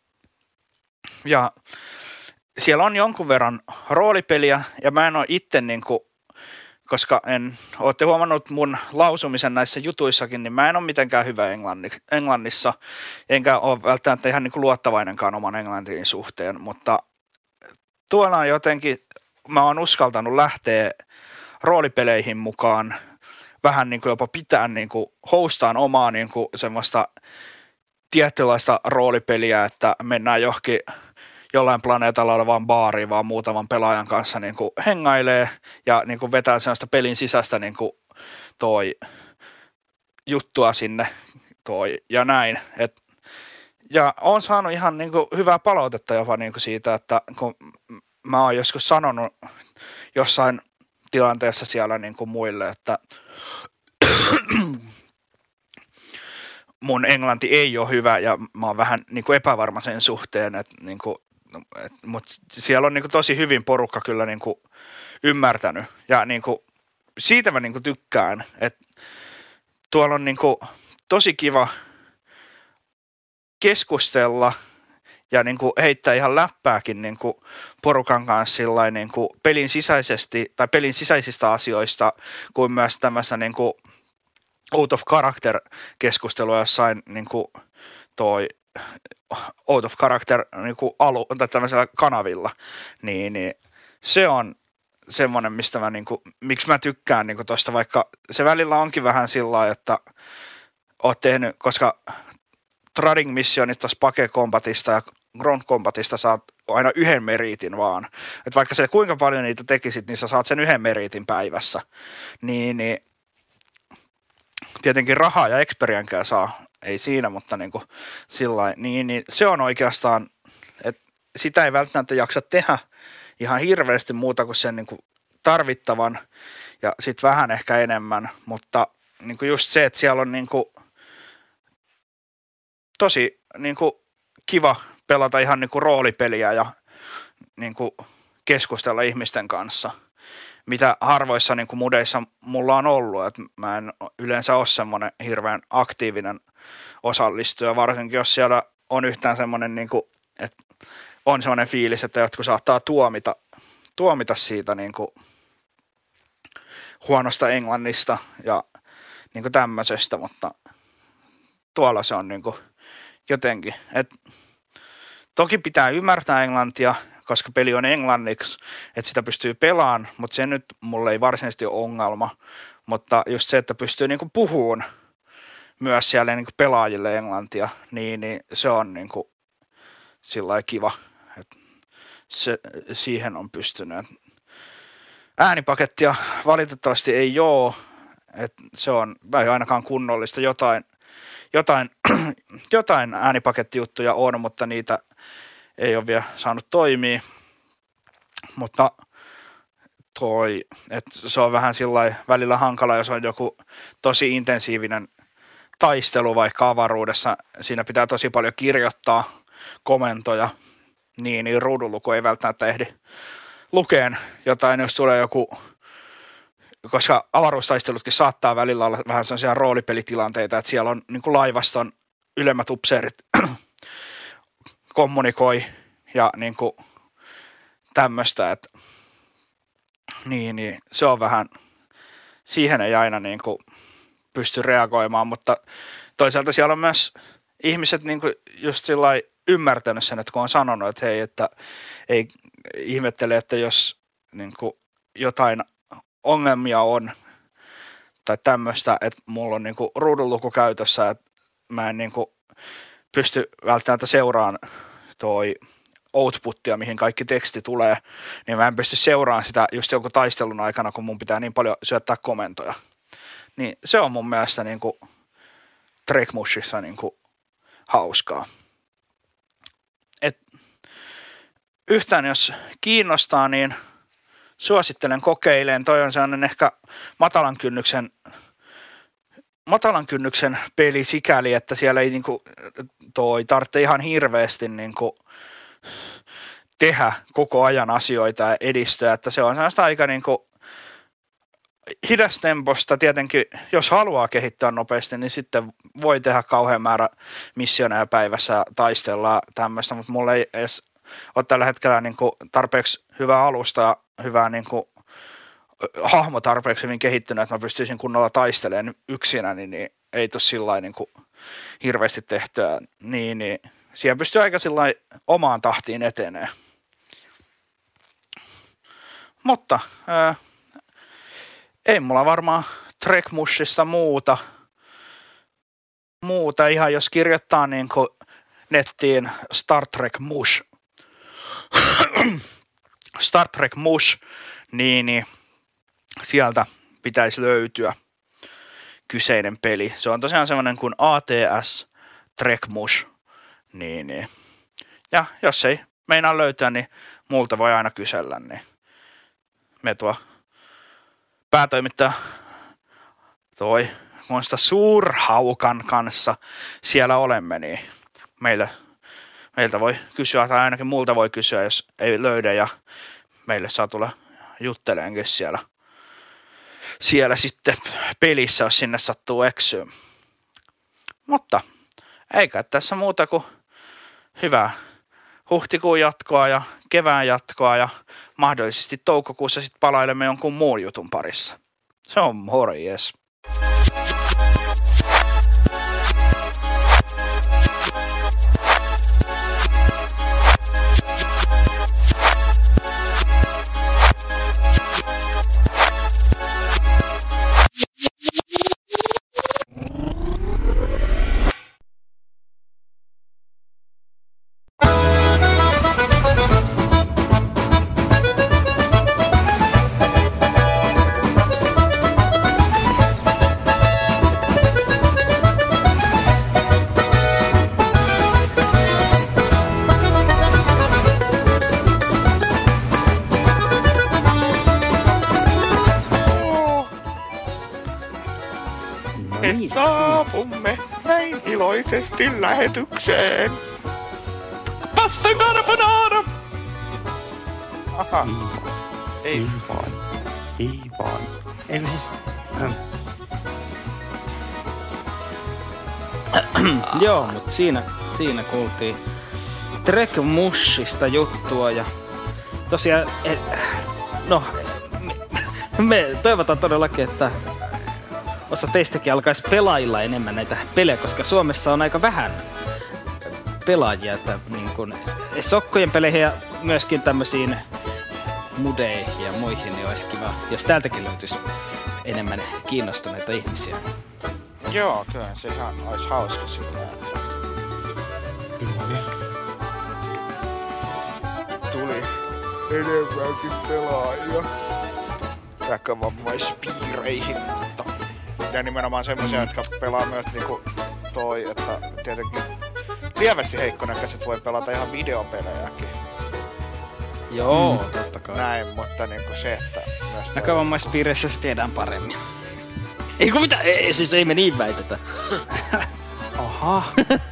Ja siellä on jonkun verran roolipeliä, ja mä en ole itse niin kuin, koska ootte huomannut mun lausumisen näissä jutuissakin, niin mä en ole mitenkään hyvä englannissa, enkä ole välttämättä ihan niin kuin luottavainenkaan oman englantin suhteen, mutta tuolla on jotenkin, mä oon uskaltanut lähteä roolipeleihin mukaan, vähän niin kuin jopa pitää niin kuin hostaan omaa niin kuin semmoista tietynlaista roolipeliä, että mennään jollain planeetalla olevaan baariin vaan muutaman pelaajan kanssa niin kuin hengailee ja niin kuin vetää sellaista pelin sisäistä niin kuin juttua sinne ja näin. Ja olen saanut ihan niin kuin hyvää palautetta jopa niin kuin siitä, että kun mä oon joskus sanonut jossain tilanteessa siellä niin kuin muille, että mun englanti ei ole hyvä ja mä oon vähän niin kuin epävarma sen suhteen, mutta siellä on niin kuin tosi hyvin porukka kyllä niin kuin ymmärtänyt ja niin kuin siitä mä niin kuin tykkään, että tuolla on niin kuin tosi kiva keskustella ja niin kuin heittää ihan läppääkin niin kuin porukan kanssa sillain niin kuin pelin pelin sisäisistä asioista kuin myös tämmöistä niin kuin out of character keskustelua jossain niin kuin out of character niin kuin tai tämmöisellä kanavilla, niin se on semmoinen, mistä mä niinku, miksi mä tykkään niinku tosta, vaikka se välillä onkin vähän sillä lailla, että oot tehnyt, koska Trading Missionista, Spake Combatista ja Ground Combatista saat aina yhden meriitin vaan. Et vaikka se kuinka paljon niitä tekisit, niin sä saat sen yhden meriitin päivässä. Niin tietenkin rahaa ja experiankää saa, ei siinä, mutta niinku sillain, niin se on oikeastaan, että sitä ei välttämättä jaksa tehdä ihan hirveästi muuta kuin sen niinku tarvittavan ja sitten vähän ehkä enemmän, mutta niinku just se, että siellä on niinku tosi niinku kiva pelata ihan niinku roolipeliä ja niinku keskustella ihmisten kanssa, mitä harvoissa niinku mudeissa mulla on ollut, että mä en yleensä ole semmoinen hirveän aktiivinen osallistuja, varsinkin jos siellä on yhtään semmoinen, niinku, että on semmoinen fiilis, että jotkut saattaa tuomita siitä niinku huonosta englannista ja niinku tämmöisestä, mutta tuolla se on niinku jotenkin, että toki pitää ymmärtää englantia, koska peli on englanniksi, että sitä pystyy pelaamaan, mutta se nyt mulle ei varsinaisesti ole ongelma, mutta just se, että pystyy niinku puhumaan myös siellä niinku pelaajille englantia, niin se on niinku sillä kiva, että siihen on pystynyt. Äänipakettia valitettavasti ei ole, että se on ei ainakaan kunnollista, jotain äänipakettijuttuja on, mutta niitä ei ole vielä saanut toimia, mutta että se on vähän sillai välillä hankala, jos on joku tosi intensiivinen taistelu vaikka avaruudessa, siinä pitää tosi paljon kirjoittaa komentoja, niin ruudunluku ei välttämättä ehdi lukeen jotain, jos tulee joku, koska avaruustaistelutkin saattaa välillä olla vähän sellaisia roolipelitilanteita, että siellä on niin kuin laivaston ylemmät upseerit kommunikoi ja niin kuin tämmöistä, että niin, se on vähän siihen ei aina niinku pysty reagoimaan, mutta toisaalta siellä on myös ihmiset niinku just sillai ymmärtänyt sen, että kun on sanonut, että hei, että ei ihmettele, että jos niinku jotain ongelmia on tai tämmöistä, että mulla on niinku ruudunluku käytössä, että mä en niinku pysty välttämättä seuraamaan toi outputtia, mihin kaikki teksti tulee, niin mä en pysty seuraamaan sitä just joku taistelun aikana, kun mun pitää niin paljon syöttää komentoja. Niin se on mun mielestä niinku Trekmushissa niinku hauskaa. Et yhtään jos kiinnostaa, niin suosittelen kokeileen. Toi on sellainen ehkä matalan kynnyksen peli sikäli, että siellä ei niinku tarvitse ihan hirveästi niinku tehdä koko ajan asioita ja edistyä, että se on sellaista aika niinku hidastemposta. Tietenkin, jos haluaa kehittää nopeasti, niin sitten voi tehdä kauhean määrä missioneja päivässä ja taistella tämmöistä, mutta mulla ei edes ole tällä hetkellä niinku tarpeeksi hyvää alusta ja hyvää niinku hahmo tarpeeksi hyvin kehittynyt, että mä pystyisin kunnolla taistelemaan yksinäni, niin ei tule sillä niinku hirveästi tehtyä, niin siellä pystyy aika sillai omaan tahtiin etenee. Mutta ei mulla varmaan Trekmushista muuta ihan jos kirjoittaa niinku nettiin Star Trek Mush, niin sieltä pitäisi löytyä kyseinen peli. Se on tosiaan semmoinen kuin ATS Trekmush. Niin. Ja jos ei meinaa löytää, niin multa voi aina kysellä. Niin me tuo päätoimittaja muista Suurhaukan kanssa siellä olemme, niin meiltä voi kysyä, tai ainakin multa voi kysyä, jos ei löydä, ja meille saa tulla jutteleenkin siellä sitten pelissä, jos sinne sattuu eksyä. Mutta eikä tässä muuta kuin hyvää huhtikuun jatkoa ja kevään jatkoa, ja mahdollisesti toukokuussa sitten palailemme jonkun muun jutun parissa. Se on morjes. Saapumme näin iloisesti lähetykseen. Pasta carbonara! Aha. Ei vaan. Ei siis... Joo, mutta siinä kuultiin Trekmushista juttua ja tosiaan, me toivotaan todellakin, että osa teistäkin alkaisi pelailla enemmän näitä pelejä, koska Suomessa on aika vähän pelaajia, että niin kun sokkojen peleihin ja myöskin tämmöisiin mudeihin ja muihin, niin olisi kiva, jos täältäkin löytyisi enemmän kiinnostuneita ihmisiä. Joo, kyllä se ihan olisi hauska sillä, että tuli enemmänkin pelaajia näkövammaispiireihin, mutta ja nimenomaan semmoisia, jotka pelaa myös niinku että tietenkin lievästi heikkonäköiset voi pelata ihan videopelejäkin. Joo, totta kai. Näin, mutta niinku se, että myös näkövammaispiireissä se tiedään paremmin. Ei kun mitä? Siis ei me niin väitetä. Aha.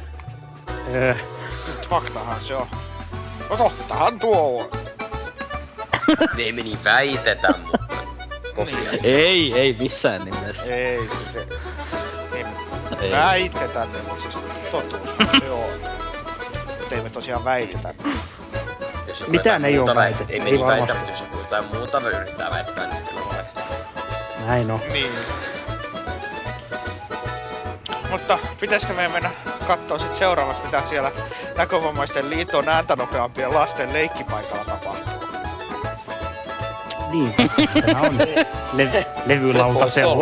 Faktahan se on. No tottahan tuo on. Ei me niin väitetä, mutta tosiaan. Ei missään nimessä. Ei se. Ei väitetä, niin siis totuus se on. Mutta ei me tosiaan väitetä. Mitään ei oo väitetty. Ei me niin väitä, mutta jos jotain muuta me yrittää väittää, niin sitten on väitettä. Näin on. Niin. Mutta pitäisikö meidän mennä kattoo sit seuraavaksi, mitä siellä Näkövammaisten liiton ääntänopeampien lasten leikkipaikalla tapahtuu? Niin, tämä on levylautasella.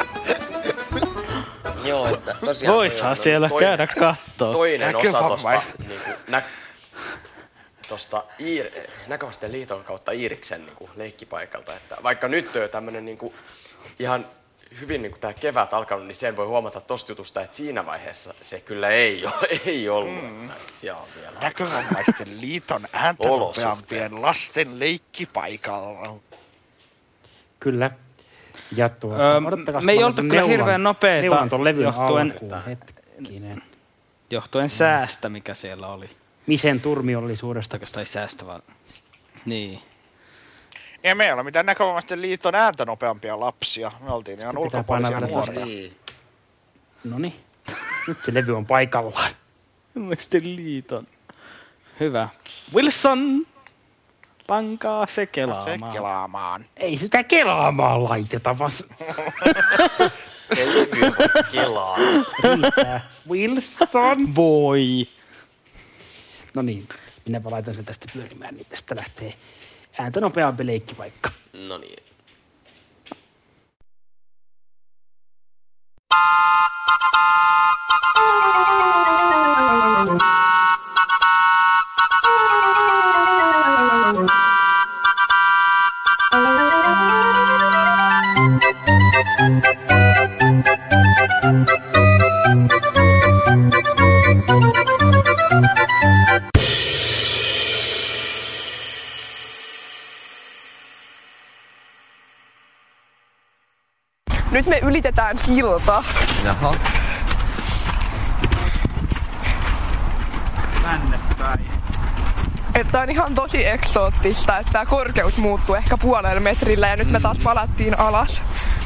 Joo, että tosiaan... Voishan siellä käydä kattoo. Toinen osa tosta, niinku, tosta Näkövammaisten liiton kautta Iiriksen niinku, leikkipaikalta. Että vaikka nyt on tämmönen niinku, ihan hyvin niinku, tää kevät alkanut, niin sen voi huomata tosta jutusta, että siinä vaiheessa se kyllä ei ollut. Vielä Näkövammaisten liiton ääntänopeampien lasten leikkipaikalla. Kyllä. Ja me ei oltu kyllä hirveän nopeeta neulan ton levyn alkuun. Hetkinen. Johtuen säästä, mikä siellä oli. Misen turmiollisuudesta. Tai säästä vaan. Niin. Ei meillä ole mitään Näkövammaisten liiton ääntänopeampia lapsia. Me oltiin ihan ulkopuolisia nuoria. Noniin. Nyt se levy on paikallaan. Näkövammaisten liiton. Hyvä. Wilson! Pankaa se kelaamaan. Ei sitä kelaamaan laiteta, vaan... Se levy on kelaa. Riittää. Wilson! Voi! No niin, minäpä laitan sen tästä pyörimään, niin tästä lähtee ääntä nopeampi leikkipaikka. No niin. Nyt me ylitetään silta. Jaha. Tänne päin. Että on ihan tosi eksoottista, että tää korkeus muuttuu ehkä 0,5 metrillä ja nyt me taas palattiin alas.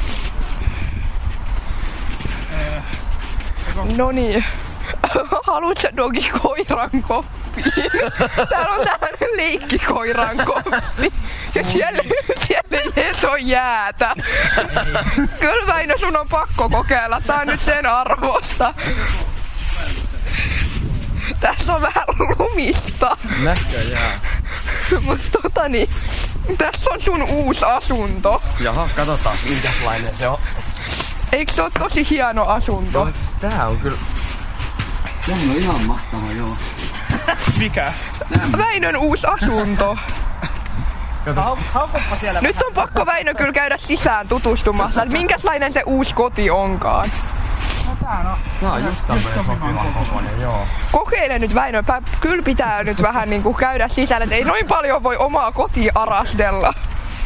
No niin. Haluut sä Dogi koiran koppiin? Täällä on tällainen leikkikoiran koppi. Ja siellä on jäätä. Kyllä Väinö, sun on pakko kokeilla. Tää on nyt sen arvosta. Tässä on vähän lumista. Näköjään. Mut tässä on sun uusi asunto. Jaha, katsotaan minkäslainen se on. Eikö se oo tosi hieno asunto? No, siis tää on kyllä... Tämä on ihan mahtava, joo. Mikä? Väinön uusi asunto. Nyt on pakko Väinö kyllä käydä sisään tutustumassa, että minkälainen se uusi koti onkaan. No tää on just tämmönen sopivan kokoinen, joo. Kokeile nyt Väinö, kyllä pitää nyt vähän niinku käydä sisälle, et ei noin paljon voi omaa kotia arastella.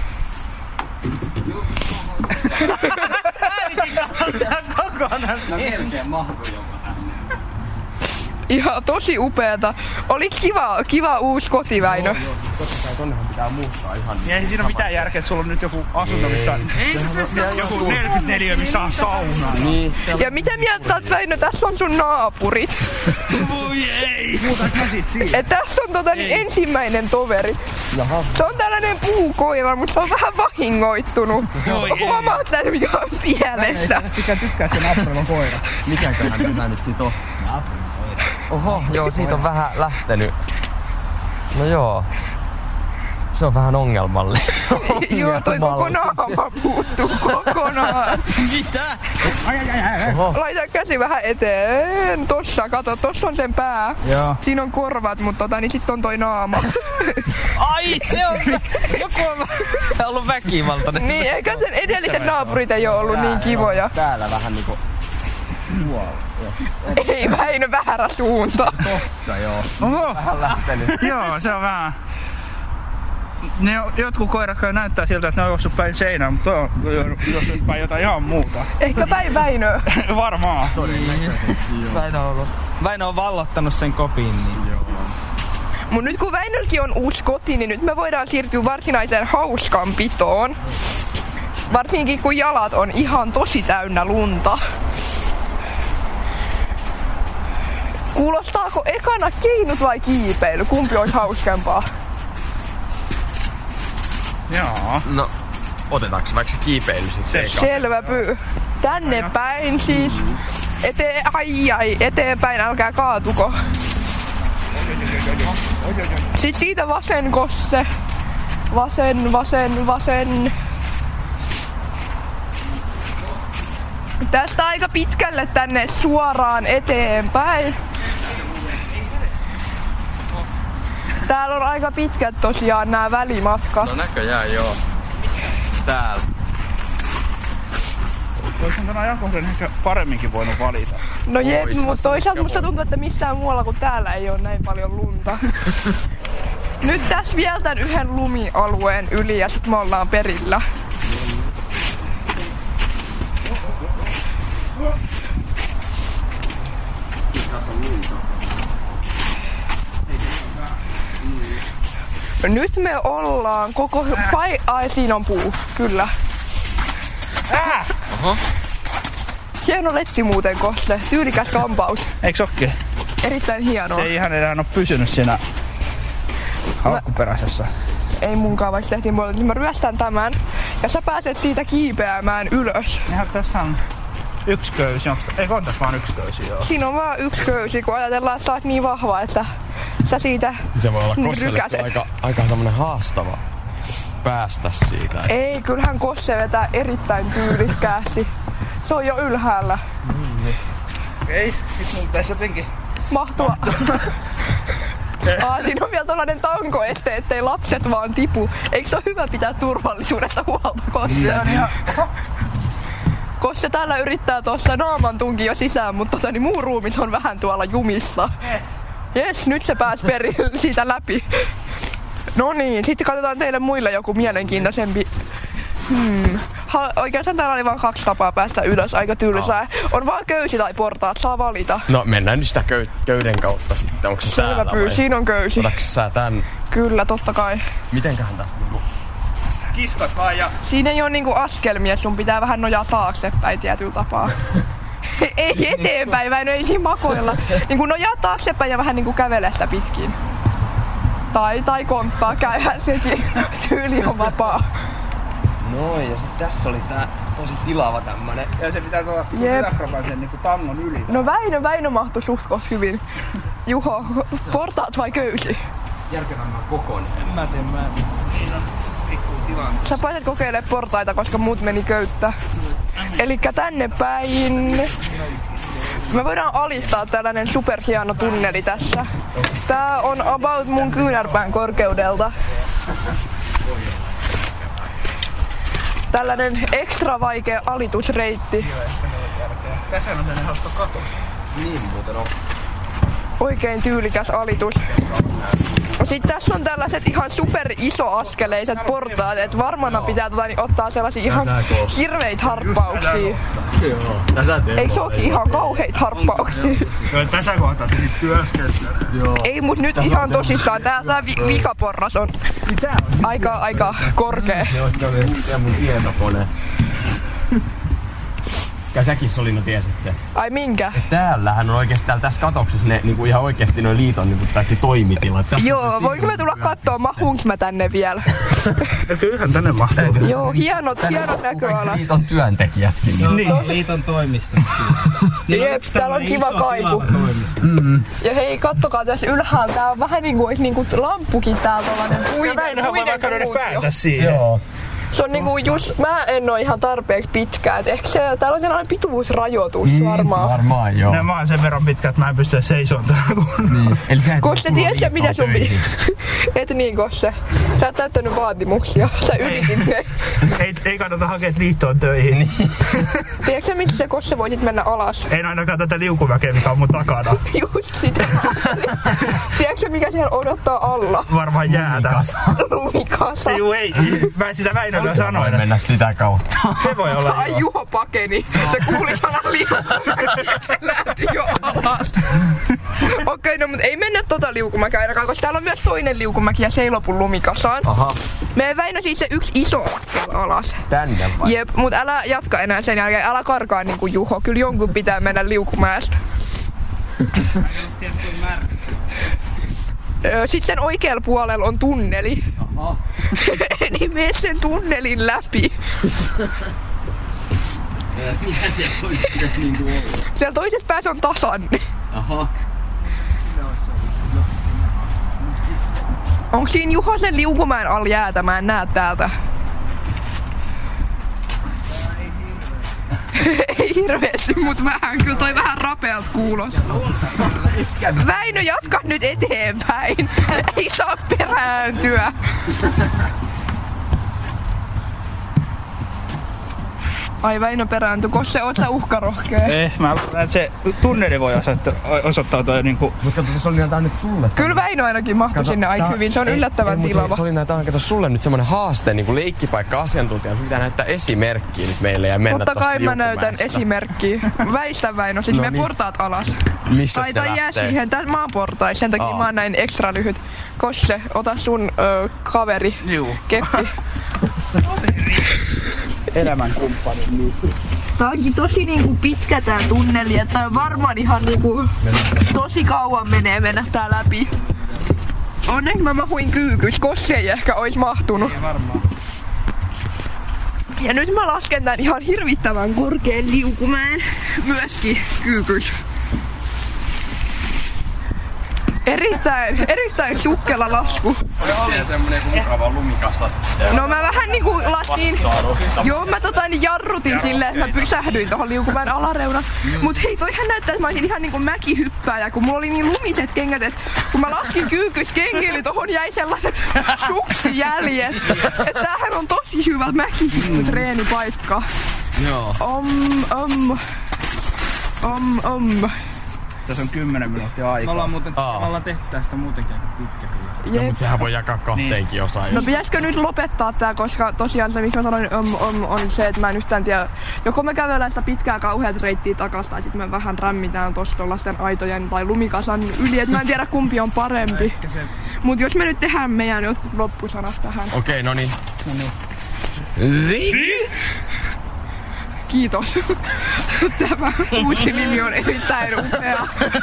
Kokonaan. No melkein mahtuu jopa tänne. Ihan tosi upeeta. Oli kiva uusi koti, Väinö. Joo, totta kai tonnehan pitää muuttaa ihan. Ei siinä ole mitään järkeä, että sulla on nyt joku asunto, missä joku 44, missä on sauna. Niin. Ja mitä mieltä oot, Väinö, tässä on sun naapurit. Voi ei! Muuta käsit siitä. Tässä on ensimmäinen toveri. Jaha. Se on tällainen puukoira, mutta se on vähän vahingoittunut. Huomaat tän, mikä on pielessä. Tykkää sen Aprilon koira. Mikäköhän tämä nyt sit on? Oho, joo, siitä on vähän lähtenyt. No joo. Se on vähän ongelmallinen. Joo, toi koko naama puuttuu kokonaan. Mitä? Laita käsi vähän eteen. Tossa, kato, tossa on sen pää. Joo. Siinä on korvat, mutta niin sit on toi naama. Ai, se on... Joku on ollut väkivaltainen. Niin, eikä sen edelliset naapurit ei oo ollut niin kivoja. Täällä vähän niinku... Ei Väinö, väärä suunta. Tossa joo. Oho. Vähän lähtenyt. Joo, se on vähän... Jotkut koirat näyttää siltä, että ne on juossut päin seinään, mutta on juossut päin jotain ihan muuta. Ehkä päin Väinö. Varmaan. Väinö on vallottanut sen kopin. Niin. Joo. Mut nyt kun Väinölläkin on uusi koti, niin nyt me voidaan siirtyä varsinaiseen hauskanpitoon. Varsinkin kun jalat on ihan tosi täynnä lunta. Kuulostaako ekana keinut vai kiipeily? Kumpi olisi hauskempaa? Joo. No, Otetaanko vaikka se kiipeily sitten? Selvä pyy. Tänne päin siis. Eteenpäin, älkää kaatuko. Sitten siitä vasen kosse. Vasen. Tästä aika pitkälle tänne suoraan eteenpäin. Täällä on aika pitkät tosiaan nämä välimatkat. No näköjään joo. Täällä. Oisin tämän ajankohdan ehkä paremminkin voinut valita. No jep, mutta toisaalta musta tuntuu, että missään muualla kuin täällä ei ole näin paljon lunta. Nyt tässä vielä tän yhden lumialueen yli ja sit me ollaan perillä. Nyt me ollaan koko... Ai, siinä on puu, kyllä. Oho. Hieno letti muuten, Kosse. Tyylikäs kampaus. Eiks ookin? Erittäin hienoa. Se ei ihan enää ole pysynyt siinä alkuperäisessä. Ei munkaan, vaikka tehtiin puolella. Mä ryöstän tämän ja sä pääset siitä kiipeämään ylös. Ihan tässä on yksi köysi. Eikö on tässä vaan yksi köysi? Joo. Siinä on vaan yksi köysi, kun ajatellaan, että sä oot niin vahva, että sä siitä se voi olla Kosselle aika semmonen haastava päästä siitä. Ei, kyllähän Kosse vetää erittäin tyylikkäästi. Se on jo ylhäällä. Okei, sit mun pitäis jotenkin mahtua. Siinä on vielä tollanen tankoeste, ettei lapset vaan tipu. Eikö se ole hyvä pitää turvallisuudesta huolta, Kosse? Se on ihan... Kosse täällä yrittää tuossa naaman tunki jo sisään, mutta niin muu ruumis on vähän tuolla jumissa. Jes, nyt se pääsi siitä läpi. No niin, sitten katsotaan teille muille joku mielenkiintoisempi. Oikeastaan täällä oli vaan 2 tapaa päästä ylös, aika tylsää. On vaan köysi tai portaat, saa valita. No mennään nyt sitä köyden kautta sitten, onko se selvä täällä pyy, siinä on köysi. Otatko sä tän? Kyllä, totta kai. Mitenköhän tästä niinku... Kiskat vaan ja... Siinä ei oo niinku askelmia, sun pitää vähän nojaa taaksepäin tietyllä tapaa. Ei eteenpäin, mä en ei siinä makoilla. Niinku nojaa taaksepäin ja vähän niinku kävele sitä pitkin. Tai konttaa, käyhän sekin. Tyyli on vapaa. Noin, ja sit tässä oli tää tosi tilava tämmönen. Ja se pitää tuolla yläkropan sen niinku tangon yli. No Väinö mahtui suhtkos hyvin. Juho, portaat vai köysi? Järkevämmän kokoinen. Mä teen. Niin on pikku tilanne. Sä pääset kokeilemaan portaita, koska muut meni köyttä. Elikkä tänne päin. Me voidaan alittaa tällainen superhieno tunneli tässä. Tää on about mun kyynärpään korkeudelta. Tällainen ekstra vaikea alitusreitti. Tässä on tämmönen hauska kato. Niin muuten on. Oikein tyylikäs alitus. Sitten tässä on tällaiset ihan super isoaskeleiset portaat, että varmana pitää ottaa sellaisia ihan hirveitä harppauksia. Joo. Eikö se ookin ihan kauheita harppauksia? Joo, tässä kohtaa se sit työskentelee. Ei mut nyt ihan tosissaan, tää vikaporras on aika korkea. Joo, se on mun tietokone. Ja säkin Solina tiesit se. Ai minkä? Täällähän on oikeesti tässä katoksessa ne niinku ihan oikeesti noin liiton niinku kaikki toimitilat. Joo, voinko mä tulla kattoo, mahuunks mä tänne vielä? Kyllähän tänne mahtuu. Joo, hienot näköalat. Liiton työntekijätkin. Niin, liiton toimisto. Jep, täällä on kiva kaiku. Ja hei, kattokaa tässä ylhäällä, tää on vähän niinku ois niinku lamppukin täällä tollanen puiden kuutio. Joo. Se on niinku just, mä en oo ihan tarpeeksi pitkä, et ehkä täällä on sellainen pituusrajoitus varmaan. Varmaan joo. No mä oon sen verran pitkä, että mä en pysty seisomaan täällä. Niin. Eli sä et Kosse, tiedätkö mitä sun et niin, Kosse. Sä et täyttänyt vaatimuksia, sä yritit ne. Ei kannata hakea liittoon töihin. Niin. Tiedätkö miksi sä, Kosse, voisit mennä alas? En ainakaan tätä liukumäkeä, mikä on mun takana. Just sitä. Tiedätkö mikä siellä odottaa alla? Varmaan jäätä. Lumikasa. Juu, ei. Mä sitä Väinöllä sanoin. Voi mennä sitä kautta. Se voi olla. Ai Juho pakeni. Se kuuli sanan liukumäki ja se lähti jo alas. Okei, no mut ei mennä tota liukumäkeä ainakaan, koska täällä on myös toinen liukumäki ja se ei lopu lumikasaan. Aha. Me Väinö siis se yksi iso askel alas. Tänne vai? Jep, mut älä jatka enää sen jälkeen. Älä karkaa niinku Juho. Kyllä jonkun pitää mennä liukumäestä. Sitten sen oikealla puolella on tunneli. Aha. Niin mene sen tunnelin läpi. Mitä siellä toisessa pitäisi niinku olla? Siellä toisessa päässä on tasanne. Aha. Onko siinä Juhosen Liukumäen alla jäätä? Mä en näe täältä. Ei hirveesti, mut vähän. Kyllä toi vähän rapealta kuulostaa. Väinö, jatka nyt eteenpäin. Ei saa perääntyä. Ai Väinö perääntyi. Kosse, oot sä uhkarohkea? Mä luulen, että se tunneli voi osoittautua niinku... Mutta se oli näitä nyt sulle. Kyllä Väinö ainakin mahtui sinne aika hyvin. Se on yllättävän tilava. Se oli näitä sulle nyt semmonen haaste, niinku leikkipaikka-asiantuntija. Sun pitää näyttää esimerkkiä nyt meille ja mennä totta kai mä näytän esimerkkiä. Väistä Väinö, sit me portaat alas. Missä tai jää siihen, tää mä oon portais, sen takia mä oon näin ekstra lyhyt. Kosse, ota sun kaveri. Juu. Keppi. Elämän kumppani. Tää onkin tosi niinku pitkä tää tunneli, että varmaan ihan niinku tosi kauan menee mennä tää läpi. Onneksi mä mahuin kyykys, Kosse ei ehkä ois mahtunut. Ei varmaan. Ja nyt mä lasken tän ihan hirvittävän korkeen Liukumäen myöskin kyykys. Erittäin sukkela lasku. Oli semmonen mukava lumikasas. No mä vähän niinku laskin. Joo, mä jarrutin silleen, että mä pysähdyin tohon Liukumäen alareunaan. Mut hei, toihan näyttää, että mä olisin ihan niinku mäkihyppääjä, kun mulla oli niin lumiset kengät, että kun mä laskin kyykyskengille, niin tohon jäi sellaiset suksijäljet. Että tämähän on tosi hyvä mäkihyppytreenipaikka. Joo. Tässä on 10 minuuttia aikaa. Me ollaan tehty tästä muutenkin aika pitkä kyllä. No, mutta sehän voi jakaa kahteenkin osaan. No pitäisikö nyt lopettaa tää, koska tosiaan se, miksi mä sanoin on se, että mä en yhtään tiedä. Joko me kävelään sitä pitkää kauheat reittiä takas, tai sit me vähän rämmitään tossa tollasten aitojen tai lumikasan yli, et mä en tiedä kumpi on parempi. Mut jos me nyt tehdään meidän jotkut loppusanat tähän. Okei, noniin. Kiitos. Tämä uusi nimi on erittäin upea.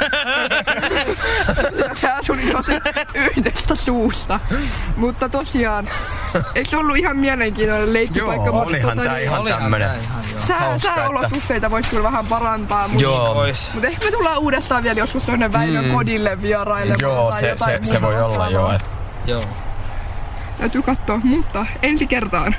Tää tuli tosi yhdestä suusta. Mutta tosiaan, eikö se ollut ihan mielenkiintoinen leikkipaikka? Joo, olihan tää ihan tämmönen. Sääolosuhteita vois kyllä vähän parantaa. Mutta ehkä me tullaan uudestaan vielä joskus tonne Väinön kodille vierailemaan. Joo, se voi olla joo. Joo. Täytyy kattoo, mutta ensi kertaan.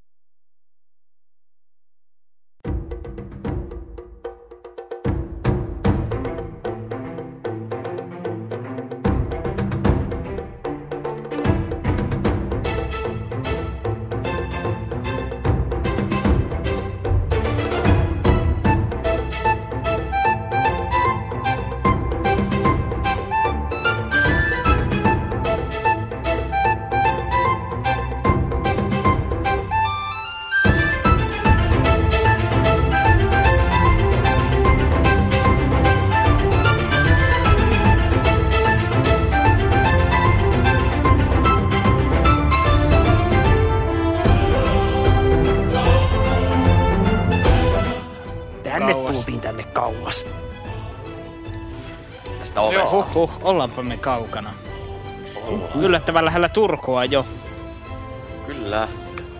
Ollaanpa me kaukana. Yllättävän lähellä Turkua jo. Kyllä.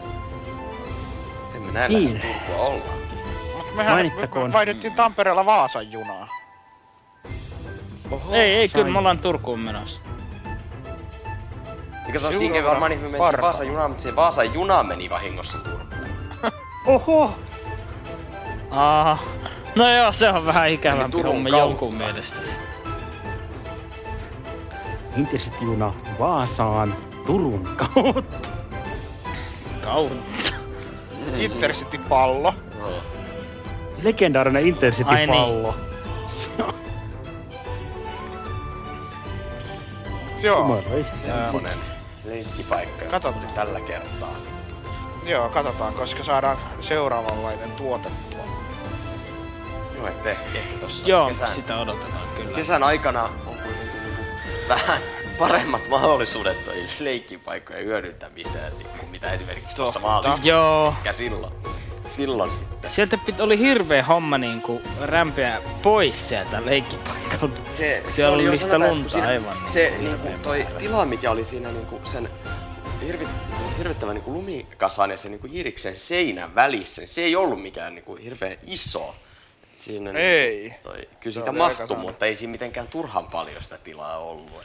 Emme näin lähellä Turkua ollaankin. Mehän vaihdettiin Tampereella Vaasan junaa. Oho, ei, kyllä me ollaan Turkuun menossa. Mikä se on siinä varmaan niin me mentiin Vaasan junaan, mutta se Vaasan juna meni vahingossa Turkuun. Oho! No joo, se on vähän ikävämpi homma jonkun mielestä. Intercity-juna Vaasaan Turun kautta. Intercity-pallo. Legendaarinen Intercity-pallo. Joo. Semmonen leikkipaikka. Katsotaan tällä kertaa. Joo, katsotaan, koska saadaan seuraavanlainen tuotettua. Joo, että ehkä tossa joo, sitä odotetaan kyllä. Kesän aikana on kuitenkin vähän paremmat mahdollisuudet toi leikkipaikkojen hyödyntämiseen, niin mitä esimerkiksi tuossa maaliskuussa. Joo. Mikä silloin sitten. Sieltä oli hirveä homma niinku rämpeä pois sieltä leikkipaikalta. Siellä oli jo mistä sanotaan, lunta siinä, aivan. Se niinku, toi tila, mikä oli siinä niinku sen hirvittävän niinku lumikasan ja sen niinku Iiriksen seinän välissä, niin se ei ollut mikään niinku hirveän iso. Siinä ei. Niinku, kyllä siitä mahtui, mutta ei siinä mitenkään turhan paljon sitä tilaa ollut.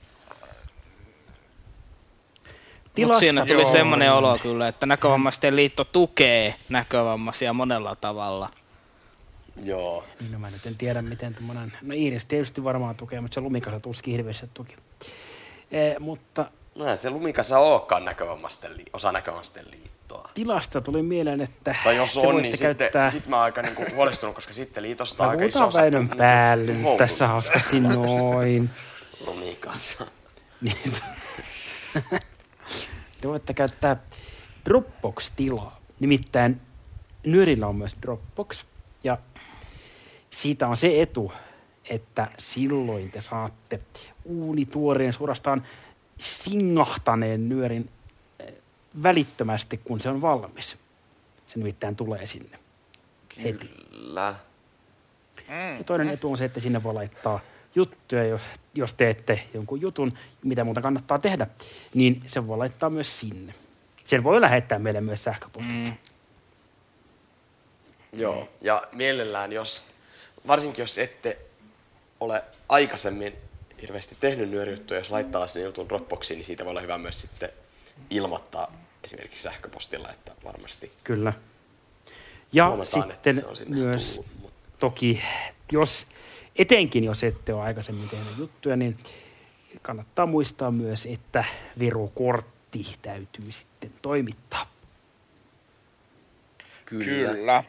Mutta siinä tuli semmoinen olo kyllä, että Näkövammaisten liitto tukee näkövammaisia monella tavalla. Joo. Niin no mä nyt en tiedä miten tommonen, no Iiris tietysti varmaan tukee, mutta se lumikasa tuskin hirveästi tuki. Mutta... No se lumikasa olekaan osa Näkövammaisten liittoa. Tilasta tuli mieleen, että tai jos on, niin käyttää... sitten mä oon aika niinku huolestunut, koska sitten liitosta on aika iso osa... Väinön päälle nyt tässä hauskasti noin. Lumikasa. Niin. Te voitte käyttää Dropbox-tilaa. Nimittäin nyörillä on myös Dropbox. Ja siitä on se etu, että silloin te saatte uunituoreen suorastaan singahtaneen nyörin välittömästi, kun se on valmis. Se nimittäin tulee sinne heti. Kyllä. Ja toinen etu on se, että sinne voi laittaa juttuja, jos teette jonkun jutun, mitä muuta kannattaa tehdä, niin se voi laittaa myös sinne. Sen voi lähettää meille myös sähköpostitse. Joo, ja mielellään, varsinkin jos ette ole aikaisemmin hirveästi tehnyt nyörijuttuja, jos laittaa sen jutun Dropboxiin, niin siitä voi olla hyvä myös sitten ilmoittaa esimerkiksi sähköpostilla, että varmasti. Kyllä. Ja huomataan, sitten myös tullut, toki, etenkin jos ette ole aikaisemmin tehnyt juttuja, niin kannattaa muistaa myös, että verokortti täytyy sitten toimittaa. Kyllä.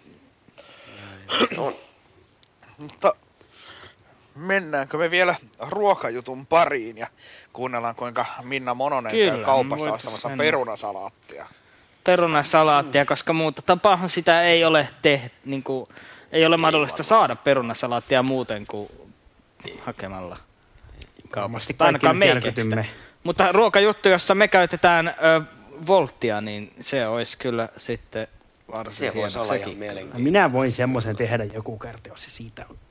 Mutta mennäänkö me vielä ruokajutun pariin ja kuunnellaan, kuinka Minna Mononen käy kaupassa ostamassa perunasalaattia. Perunasalaattia, koska muuta tapaahan sitä ei ole ei ole mahdollista saada perunasalaattia muuten kuin hakemalla kaupasta. Ainakaan meikästä. Mutta ruokajuttu, jossa me käytetään volttia, niin se olisi kyllä sitten varsin hieno sekin. Minä voin semmoisen tehdä joku kerta, jos se siitä on.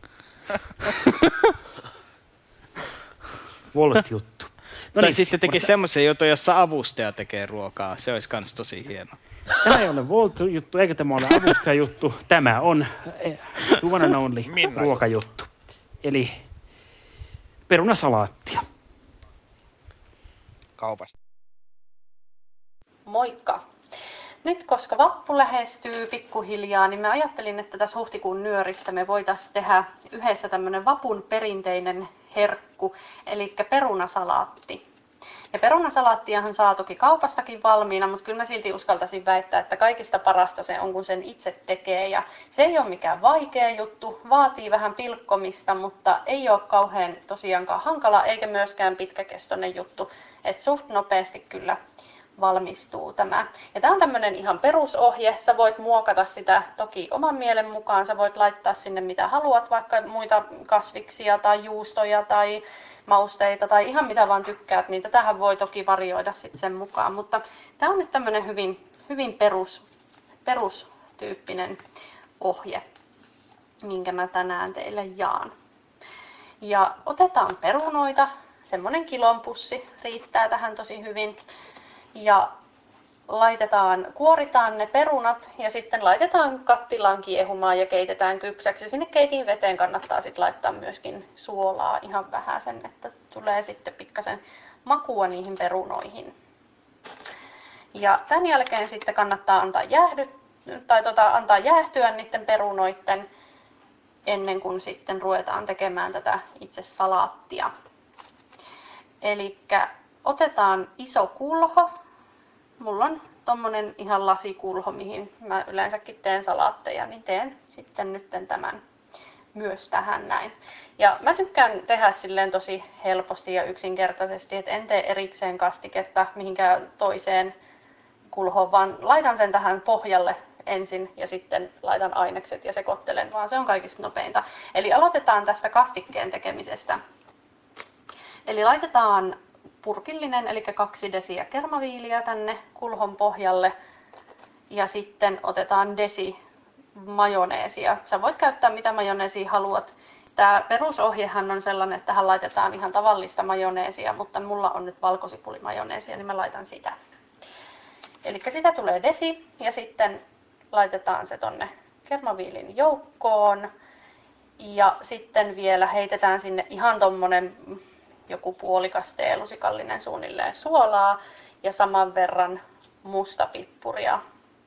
Volt-juttu. No tai niin, sitten tekisi semmoisen jutun, jossa avustaja tekee ruokaa. Se olisi kans tosi hieno. Tämä ei ole Volt-juttu, eikä tämä ole avustajajuttu. Tämä on one and only ruokajuttu. Eli perunasalaattia. Kaupasta. Moikka! Nyt koska vappu lähestyy pikkuhiljaa, niin mä ajattelin, että tässä huhtikuun nyörissä me voitaisiin tehdä yhdessä tämmöinen vapun perinteinen herkku, eli perunasalaatti. Ja perunasalaattiahan saa toki kaupastakin valmiina, mutta kyllä mä silti uskaltaisin väittää, että kaikista parasta se on, kun sen itse tekee. Ja se ei ole mikään vaikea juttu, vaatii vähän pilkkomista, mutta ei ole kauhean tosiaankaan hankala eikä myöskään pitkäkestoinen juttu. Että suht nopeasti kyllä valmistuu tämä. Ja tämä on tämmöinen ihan perusohje. Sä voit muokata sitä toki oman mielen mukaan. Sä voit laittaa sinne mitä haluat, vaikka muita kasviksia tai juustoja tai mausteita tai ihan mitä vaan tykkäät, niin tätähän voi toki varioida sitten sen mukaan. Mutta tämä on nyt tämmöinen hyvin perustyyppinen ohje, minkä mä tänään teille jaan. Ja otetaan perunoita. Semmoinen kilon pussi riittää tähän tosi hyvin. Ja kuoritaan ne perunat ja sitten laitetaan kattilaan kiehumaan ja keitetään kypsäksi. Sinne keitin veteen kannattaa sitten laittaa myöskin suolaa ihan vähäsen, että tulee sitten pikkasen makua niihin perunoihin. Ja tämän jälkeen sitten kannattaa antaa jäähtyä niiden perunoiden ennen kuin sitten ruvetaan tekemään tätä itse salaattia. Elikkä otetaan iso kulho. Mulla on tommonen ihan lasikulho, mihin mä yleensäkin teen salaatteja, niin teen sitten nyt tämän myös tähän näin. Ja mä tykkään tehdä silleen tosi helposti ja yksinkertaisesti, että en tee erikseen kastiketta mihinkään toiseen kulhoon, vaan laitan sen tähän pohjalle ensin ja sitten laitan ainekset ja sekoittelen, vaan se on kaikista nopeinta. Eli aloitetaan tästä kastikkeen tekemisestä. Eli laitetaan purkillinen, eli 2 desiä kermaviiliä tänne kulhon pohjalle. Ja sitten otetaan desi majoneesia. Sä voit käyttää mitä majoneesia haluat. Tämä perusohjehan on sellainen, että tähän laitetaan ihan tavallista majoneesia, mutta mulla on nyt valkosipulimajoneesia, niin mä laitan sitä. Eli sitä tulee desi ja sitten laitetaan se tonne kermaviilin joukkoon. Ja sitten vielä heitetään sinne ihan tommonen joku puolikas teelusikallinen suunnilleen suolaa ja saman verran mustapippuria.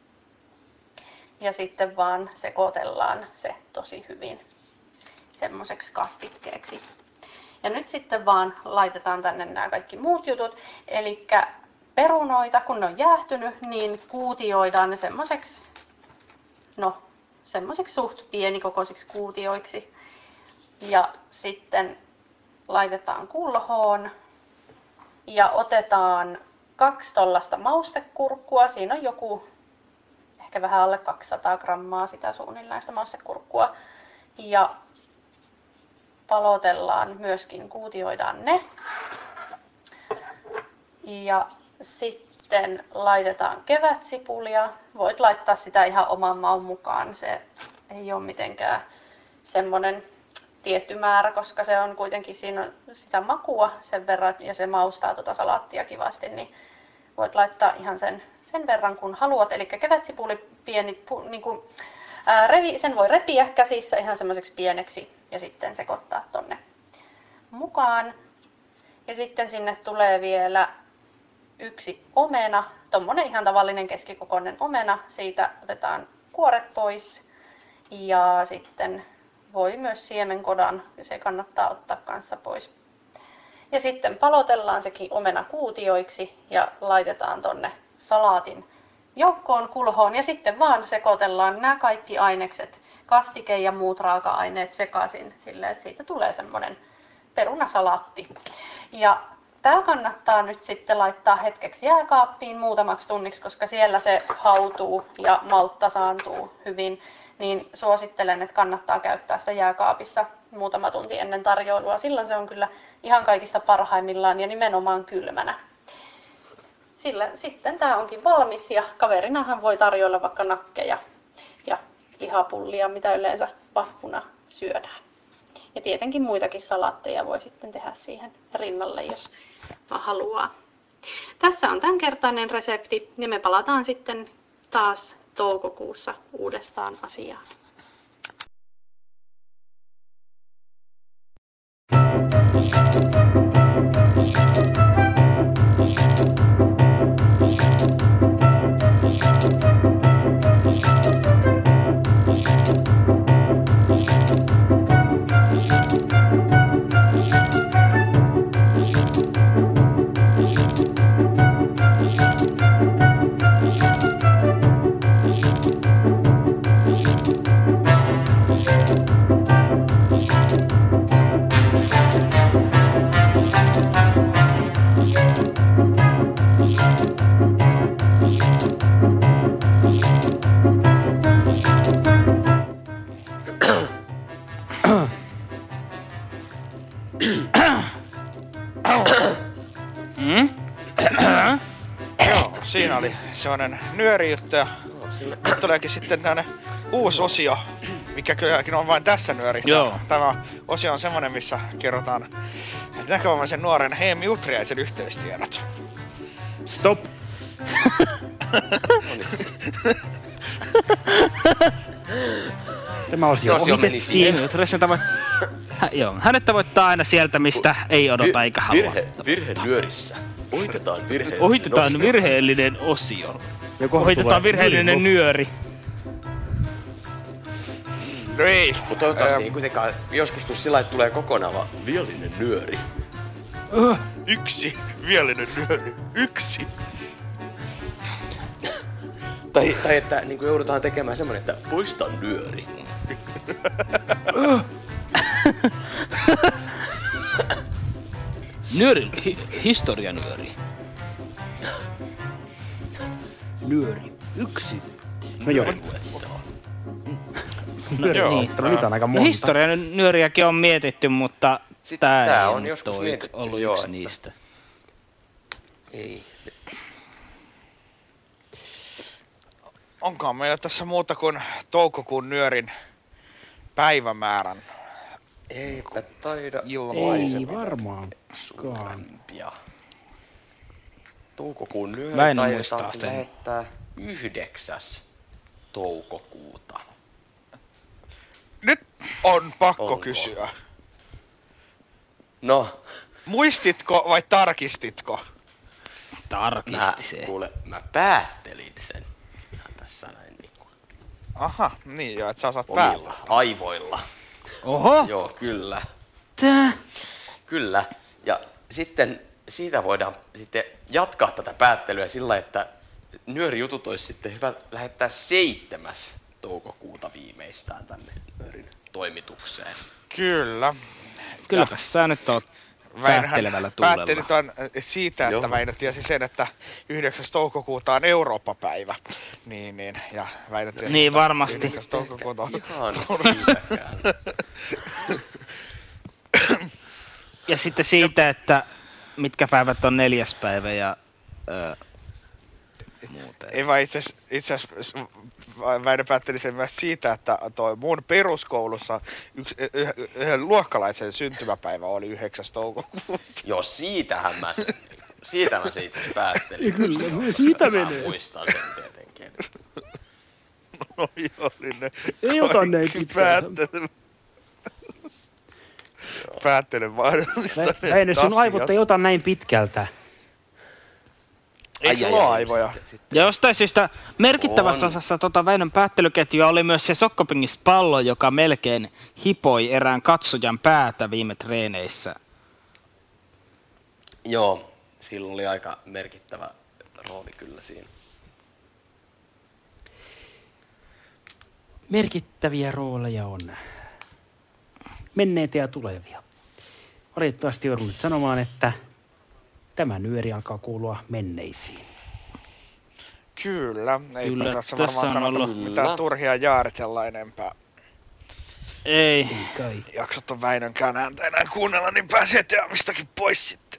Ja sitten vaan sekoitellaan se tosi hyvin semmoiseksi kastikkeeksi. Ja nyt sitten vaan laitetaan tänne nämä kaikki muut jutut. Eli perunoita, kun ne on jäähtynyt, niin kuutioidaan ne semmoiseksi, suht pienikokoisiksi kuutioiksi. Ja sitten laitetaan kulhoon ja otetaan 2 tollasta maustekurkkua. Siinä on joku ehkä vähän alle 200 grammaa sitä suunnilleen sitä maustekurkkua. Ja palotellaan myöskin, kuutioidaan ne. Ja sitten laitetaan kevätsipulia. Voit laittaa sitä ihan oman maun mukaan. Se ei ole mitenkään semmoinen tietty määrä, koska se on kuitenkin, siinä on sitä makua sen verran ja se maustaa tuota salaattia kivasti, niin voit laittaa ihan sen verran kun haluat. Eli kevätsipuli pieni, sen voi repiä käsissä ihan semmoiseksi pieneksi ja sitten sekoittaa tonne mukaan. Ja sitten sinne tulee vielä 1 omena, tommonen ihan tavallinen keskikokoinen omena. Siitä otetaan kuoret pois ja sitten voi myös siemenkodan, ja se kannattaa ottaa kanssa pois. Ja sitten palotellaan sekin omena kuutioiksi ja laitetaan tonne salaatin joukkoon kulhoon ja sitten vaan sekoitellaan nämä kaikki ainekset, kastike ja muut raaka-aineet sekaisin silleen, että siitä tulee semmoinen perunasalaatti. Ja tämä kannattaa nyt sitten laittaa hetkeksi jääkaappiin muutamaksi tunniksi, koska siellä se hautuu ja maut tasaantuu hyvin. Niin suosittelen, että kannattaa käyttää sitä jääkaapissa muutama tunti ennen tarjoilua. Silloin se on kyllä ihan kaikista parhaimmillaan ja nimenomaan kylmänä. Sitten tämä onkin valmis ja kaverinahan voi tarjoilla vaikka nakkeja ja lihapullia, mitä yleensä vappuna syödään. Ja tietenkin muitakin salaatteja voi sitten tehdä siihen rinnalle, jos haluaa. Tässä on tämänkertainen resepti ja me palataan sitten taas toukokuussa uudestaan asiaan. Siinä oli sellainen nyörijuttu ja nyt tuleekin sitten tämmönen uusi osio, mikä kylläkin on vain tässä nyörissä. Joo. Tämä osio on semmonen, missä kerrotaan näkövammaisen nuoren Heemi Utriaisen yhteystiedot. Stop! Tämä osio ohitettiin. Joo, hänet tavoittaa aina sieltä, mistä ei odota eikä halua. Virhe nyörissä. Ohitetaan virheellinen osio. Ohitetaan virheellinen nyöri. No ei. Mutta toivottavasti ei kuitenkaan joskus tuu sillä, että tulee kokonaan vaan viallinen nyöri. Yksi viallinen nyöri. Yksi. Tai että niin joudutaan tekemään semmonen, että poista nyöri. Nyöri. Historianyöri. Nyöri. 1. No joo. Niitä on aika monta. No historianyöriäkin on mietitty, mutta tää on ei joskus ollut yksi niistä. Ei. Onkaan meillä tässä muuta kuin toukokuun nyörin päivämäärän Eipä taida Ei varmaankaan. suurempia. Toukokuun nyöri Väinö taidetaan muistaa sen. lähettää 9. toukokuuta. Nyt on pakko kysyä. No? Muistitko vai tarkistitko? Mä päättelin sen. Ihan tässä näin niinku. Aha, niin joo, että sä saat omilla päällä. aivoilla. Oho! Joo, kyllä. Tää? Kyllä. Ja sitten siitä voidaan sitten jatkaa tätä päättelyä sillä, että nyörijutut olisi sitten hyvä lähettää 7. toukokuuta viimeistään tänne nyörin toimitukseen. Kyllä. Kylläpä sä nyt oot päättelevällä tuulella. Päätteli ton siitä, että Väinö tiesi sen, että 9. toukokuuta on Eurooppa-päivä. Niin, ja Väinö tiesi, niin että varmasti. 9. toukokuuta on... Ihan siitäkään. Ja sitten siitä, että mitkä päivät on 4. päivä ja muuten. Ei vaan itse asiassa Väinö päätteli sen myös siitä, että toi mun peruskoulussa yhden luokkalaisen syntymäpäivä oli 9. toukokuuta. Joo, siitä mä se itse päättelin. Kyllä, siitä menee. Mä muistan sen tietenkin. No joo, niin ne ei ota näin pitkään. Päättelen mahdollista. Väinö, sun aivot ei ota näin pitkältä. Ei sulla ole aivoja. Ja jostain syystä merkittävässä osassa Väinön päättelyketjua oli myös se sokkopingista pallo, joka melkein hipoi erään katsojan päätä viime treeneissä. Joo, sillä oli aika merkittävä rooli kyllä siinä. Merkittäviä rooleja on. Menneitä ja tulevia. Valitettavasti joudun nyt sanomaan, että tämä nyöri alkaa kuulua menneisiin. Kyllä, Kyllä, eipä tässä tässä varmaan on kannata ollut mitään turhia jaaritella enempää. Ei. Kai. Jaksot on Väinönkään ääntä enää kuunnella, niin pääsee teamistakin pois sitten.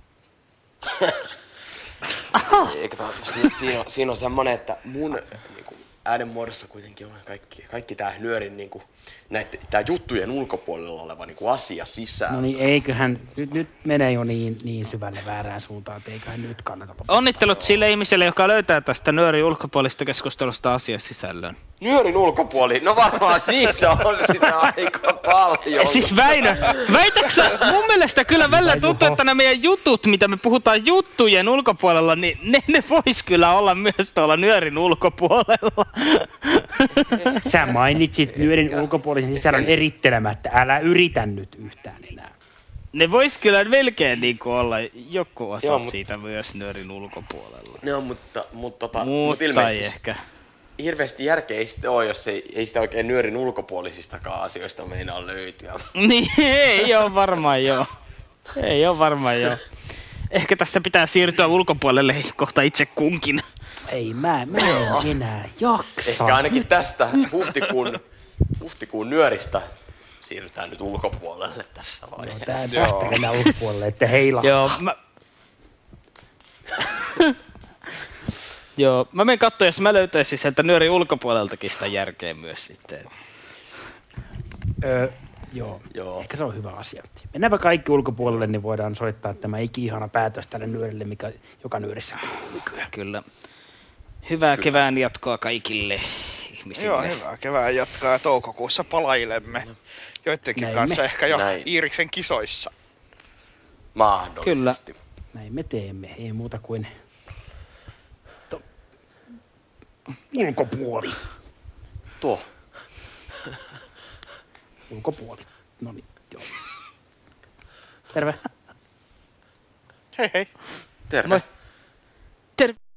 Siinä on semmonen, että mun niinku, äänenmuodossa kuitenkin on kaikki tää nyörin niinku, tää juttujen ulkopuolella oleva niinku asia sisään. No niin, eiköhän, nyt menee jo niin syvälle väärään suuntaan, että eiköhän nyt kannata. Onnittelut sille ihmiselle, joka löytää tästä nyörin ulkopuolista keskustelusta asiasisällön. Nyörin ulkopuoli? No varmaan niissä on sitä aika paljon. Siis Väinö, väitäksä, mun mielestä kyllä välillä tuntuu, että nämä meidän jutut, mitä me puhutaan juttujen ulkopuolella, niin ne vois kyllä olla myös tuolla nyörin ulkopuolella. Sä mainitsit nyörin ulkopuolisen sisällön erittelemättä, älä yritä nyt yhtään enää. Ne vois kyllä melkein niinku olla joku osa siitä myös nyörin ulkopuolella. Joo, mutta ilmeisesti ehkä. Hirveästi järkeä ei sitten ole, jos ei sitä oikein nyörin ulkopuolisistakaan asioista meinaa löytyä. Niin, ei oo varmaan joo. Ehkä tässä pitää siirtyä ulkopuolelle kohta itse kunkin. Ei, mä en enää jaksa. Ehkä ainakin tästä huhtikuun nyöristä siirrytään nyt ulkopuolelle tässä vaiheessa. Tästä mennään ulkopuolelle, että heila. Joo, mä menen katsoa, jos mä löytäisin sieltä nyörin ulkopuoleltakin sitä järkeä myös sitten. Joo, ehkä se on hyvä asia. Mennäänpä kaikki ulkopuolelle, niin voidaan soittaa tämä iki-ihana päätös tälle nyörille, joka nyörissä kuuluu nykyään. Kyllä. Hyvää kevään jatkoa kaikille ihmisille. Joo, hyvää kevään jatkoa ja toukokuussa palailemme joidenkin kanssa ehkä jo Iiriksen kisoissa. Mahdollisesti. Kyllä. Näin me teemme, ei muuta kuin ulkopuoli. Tuo. Ulkopuoli. No niin, joo. Terve. Hei hei. Terve. Moi. Terve.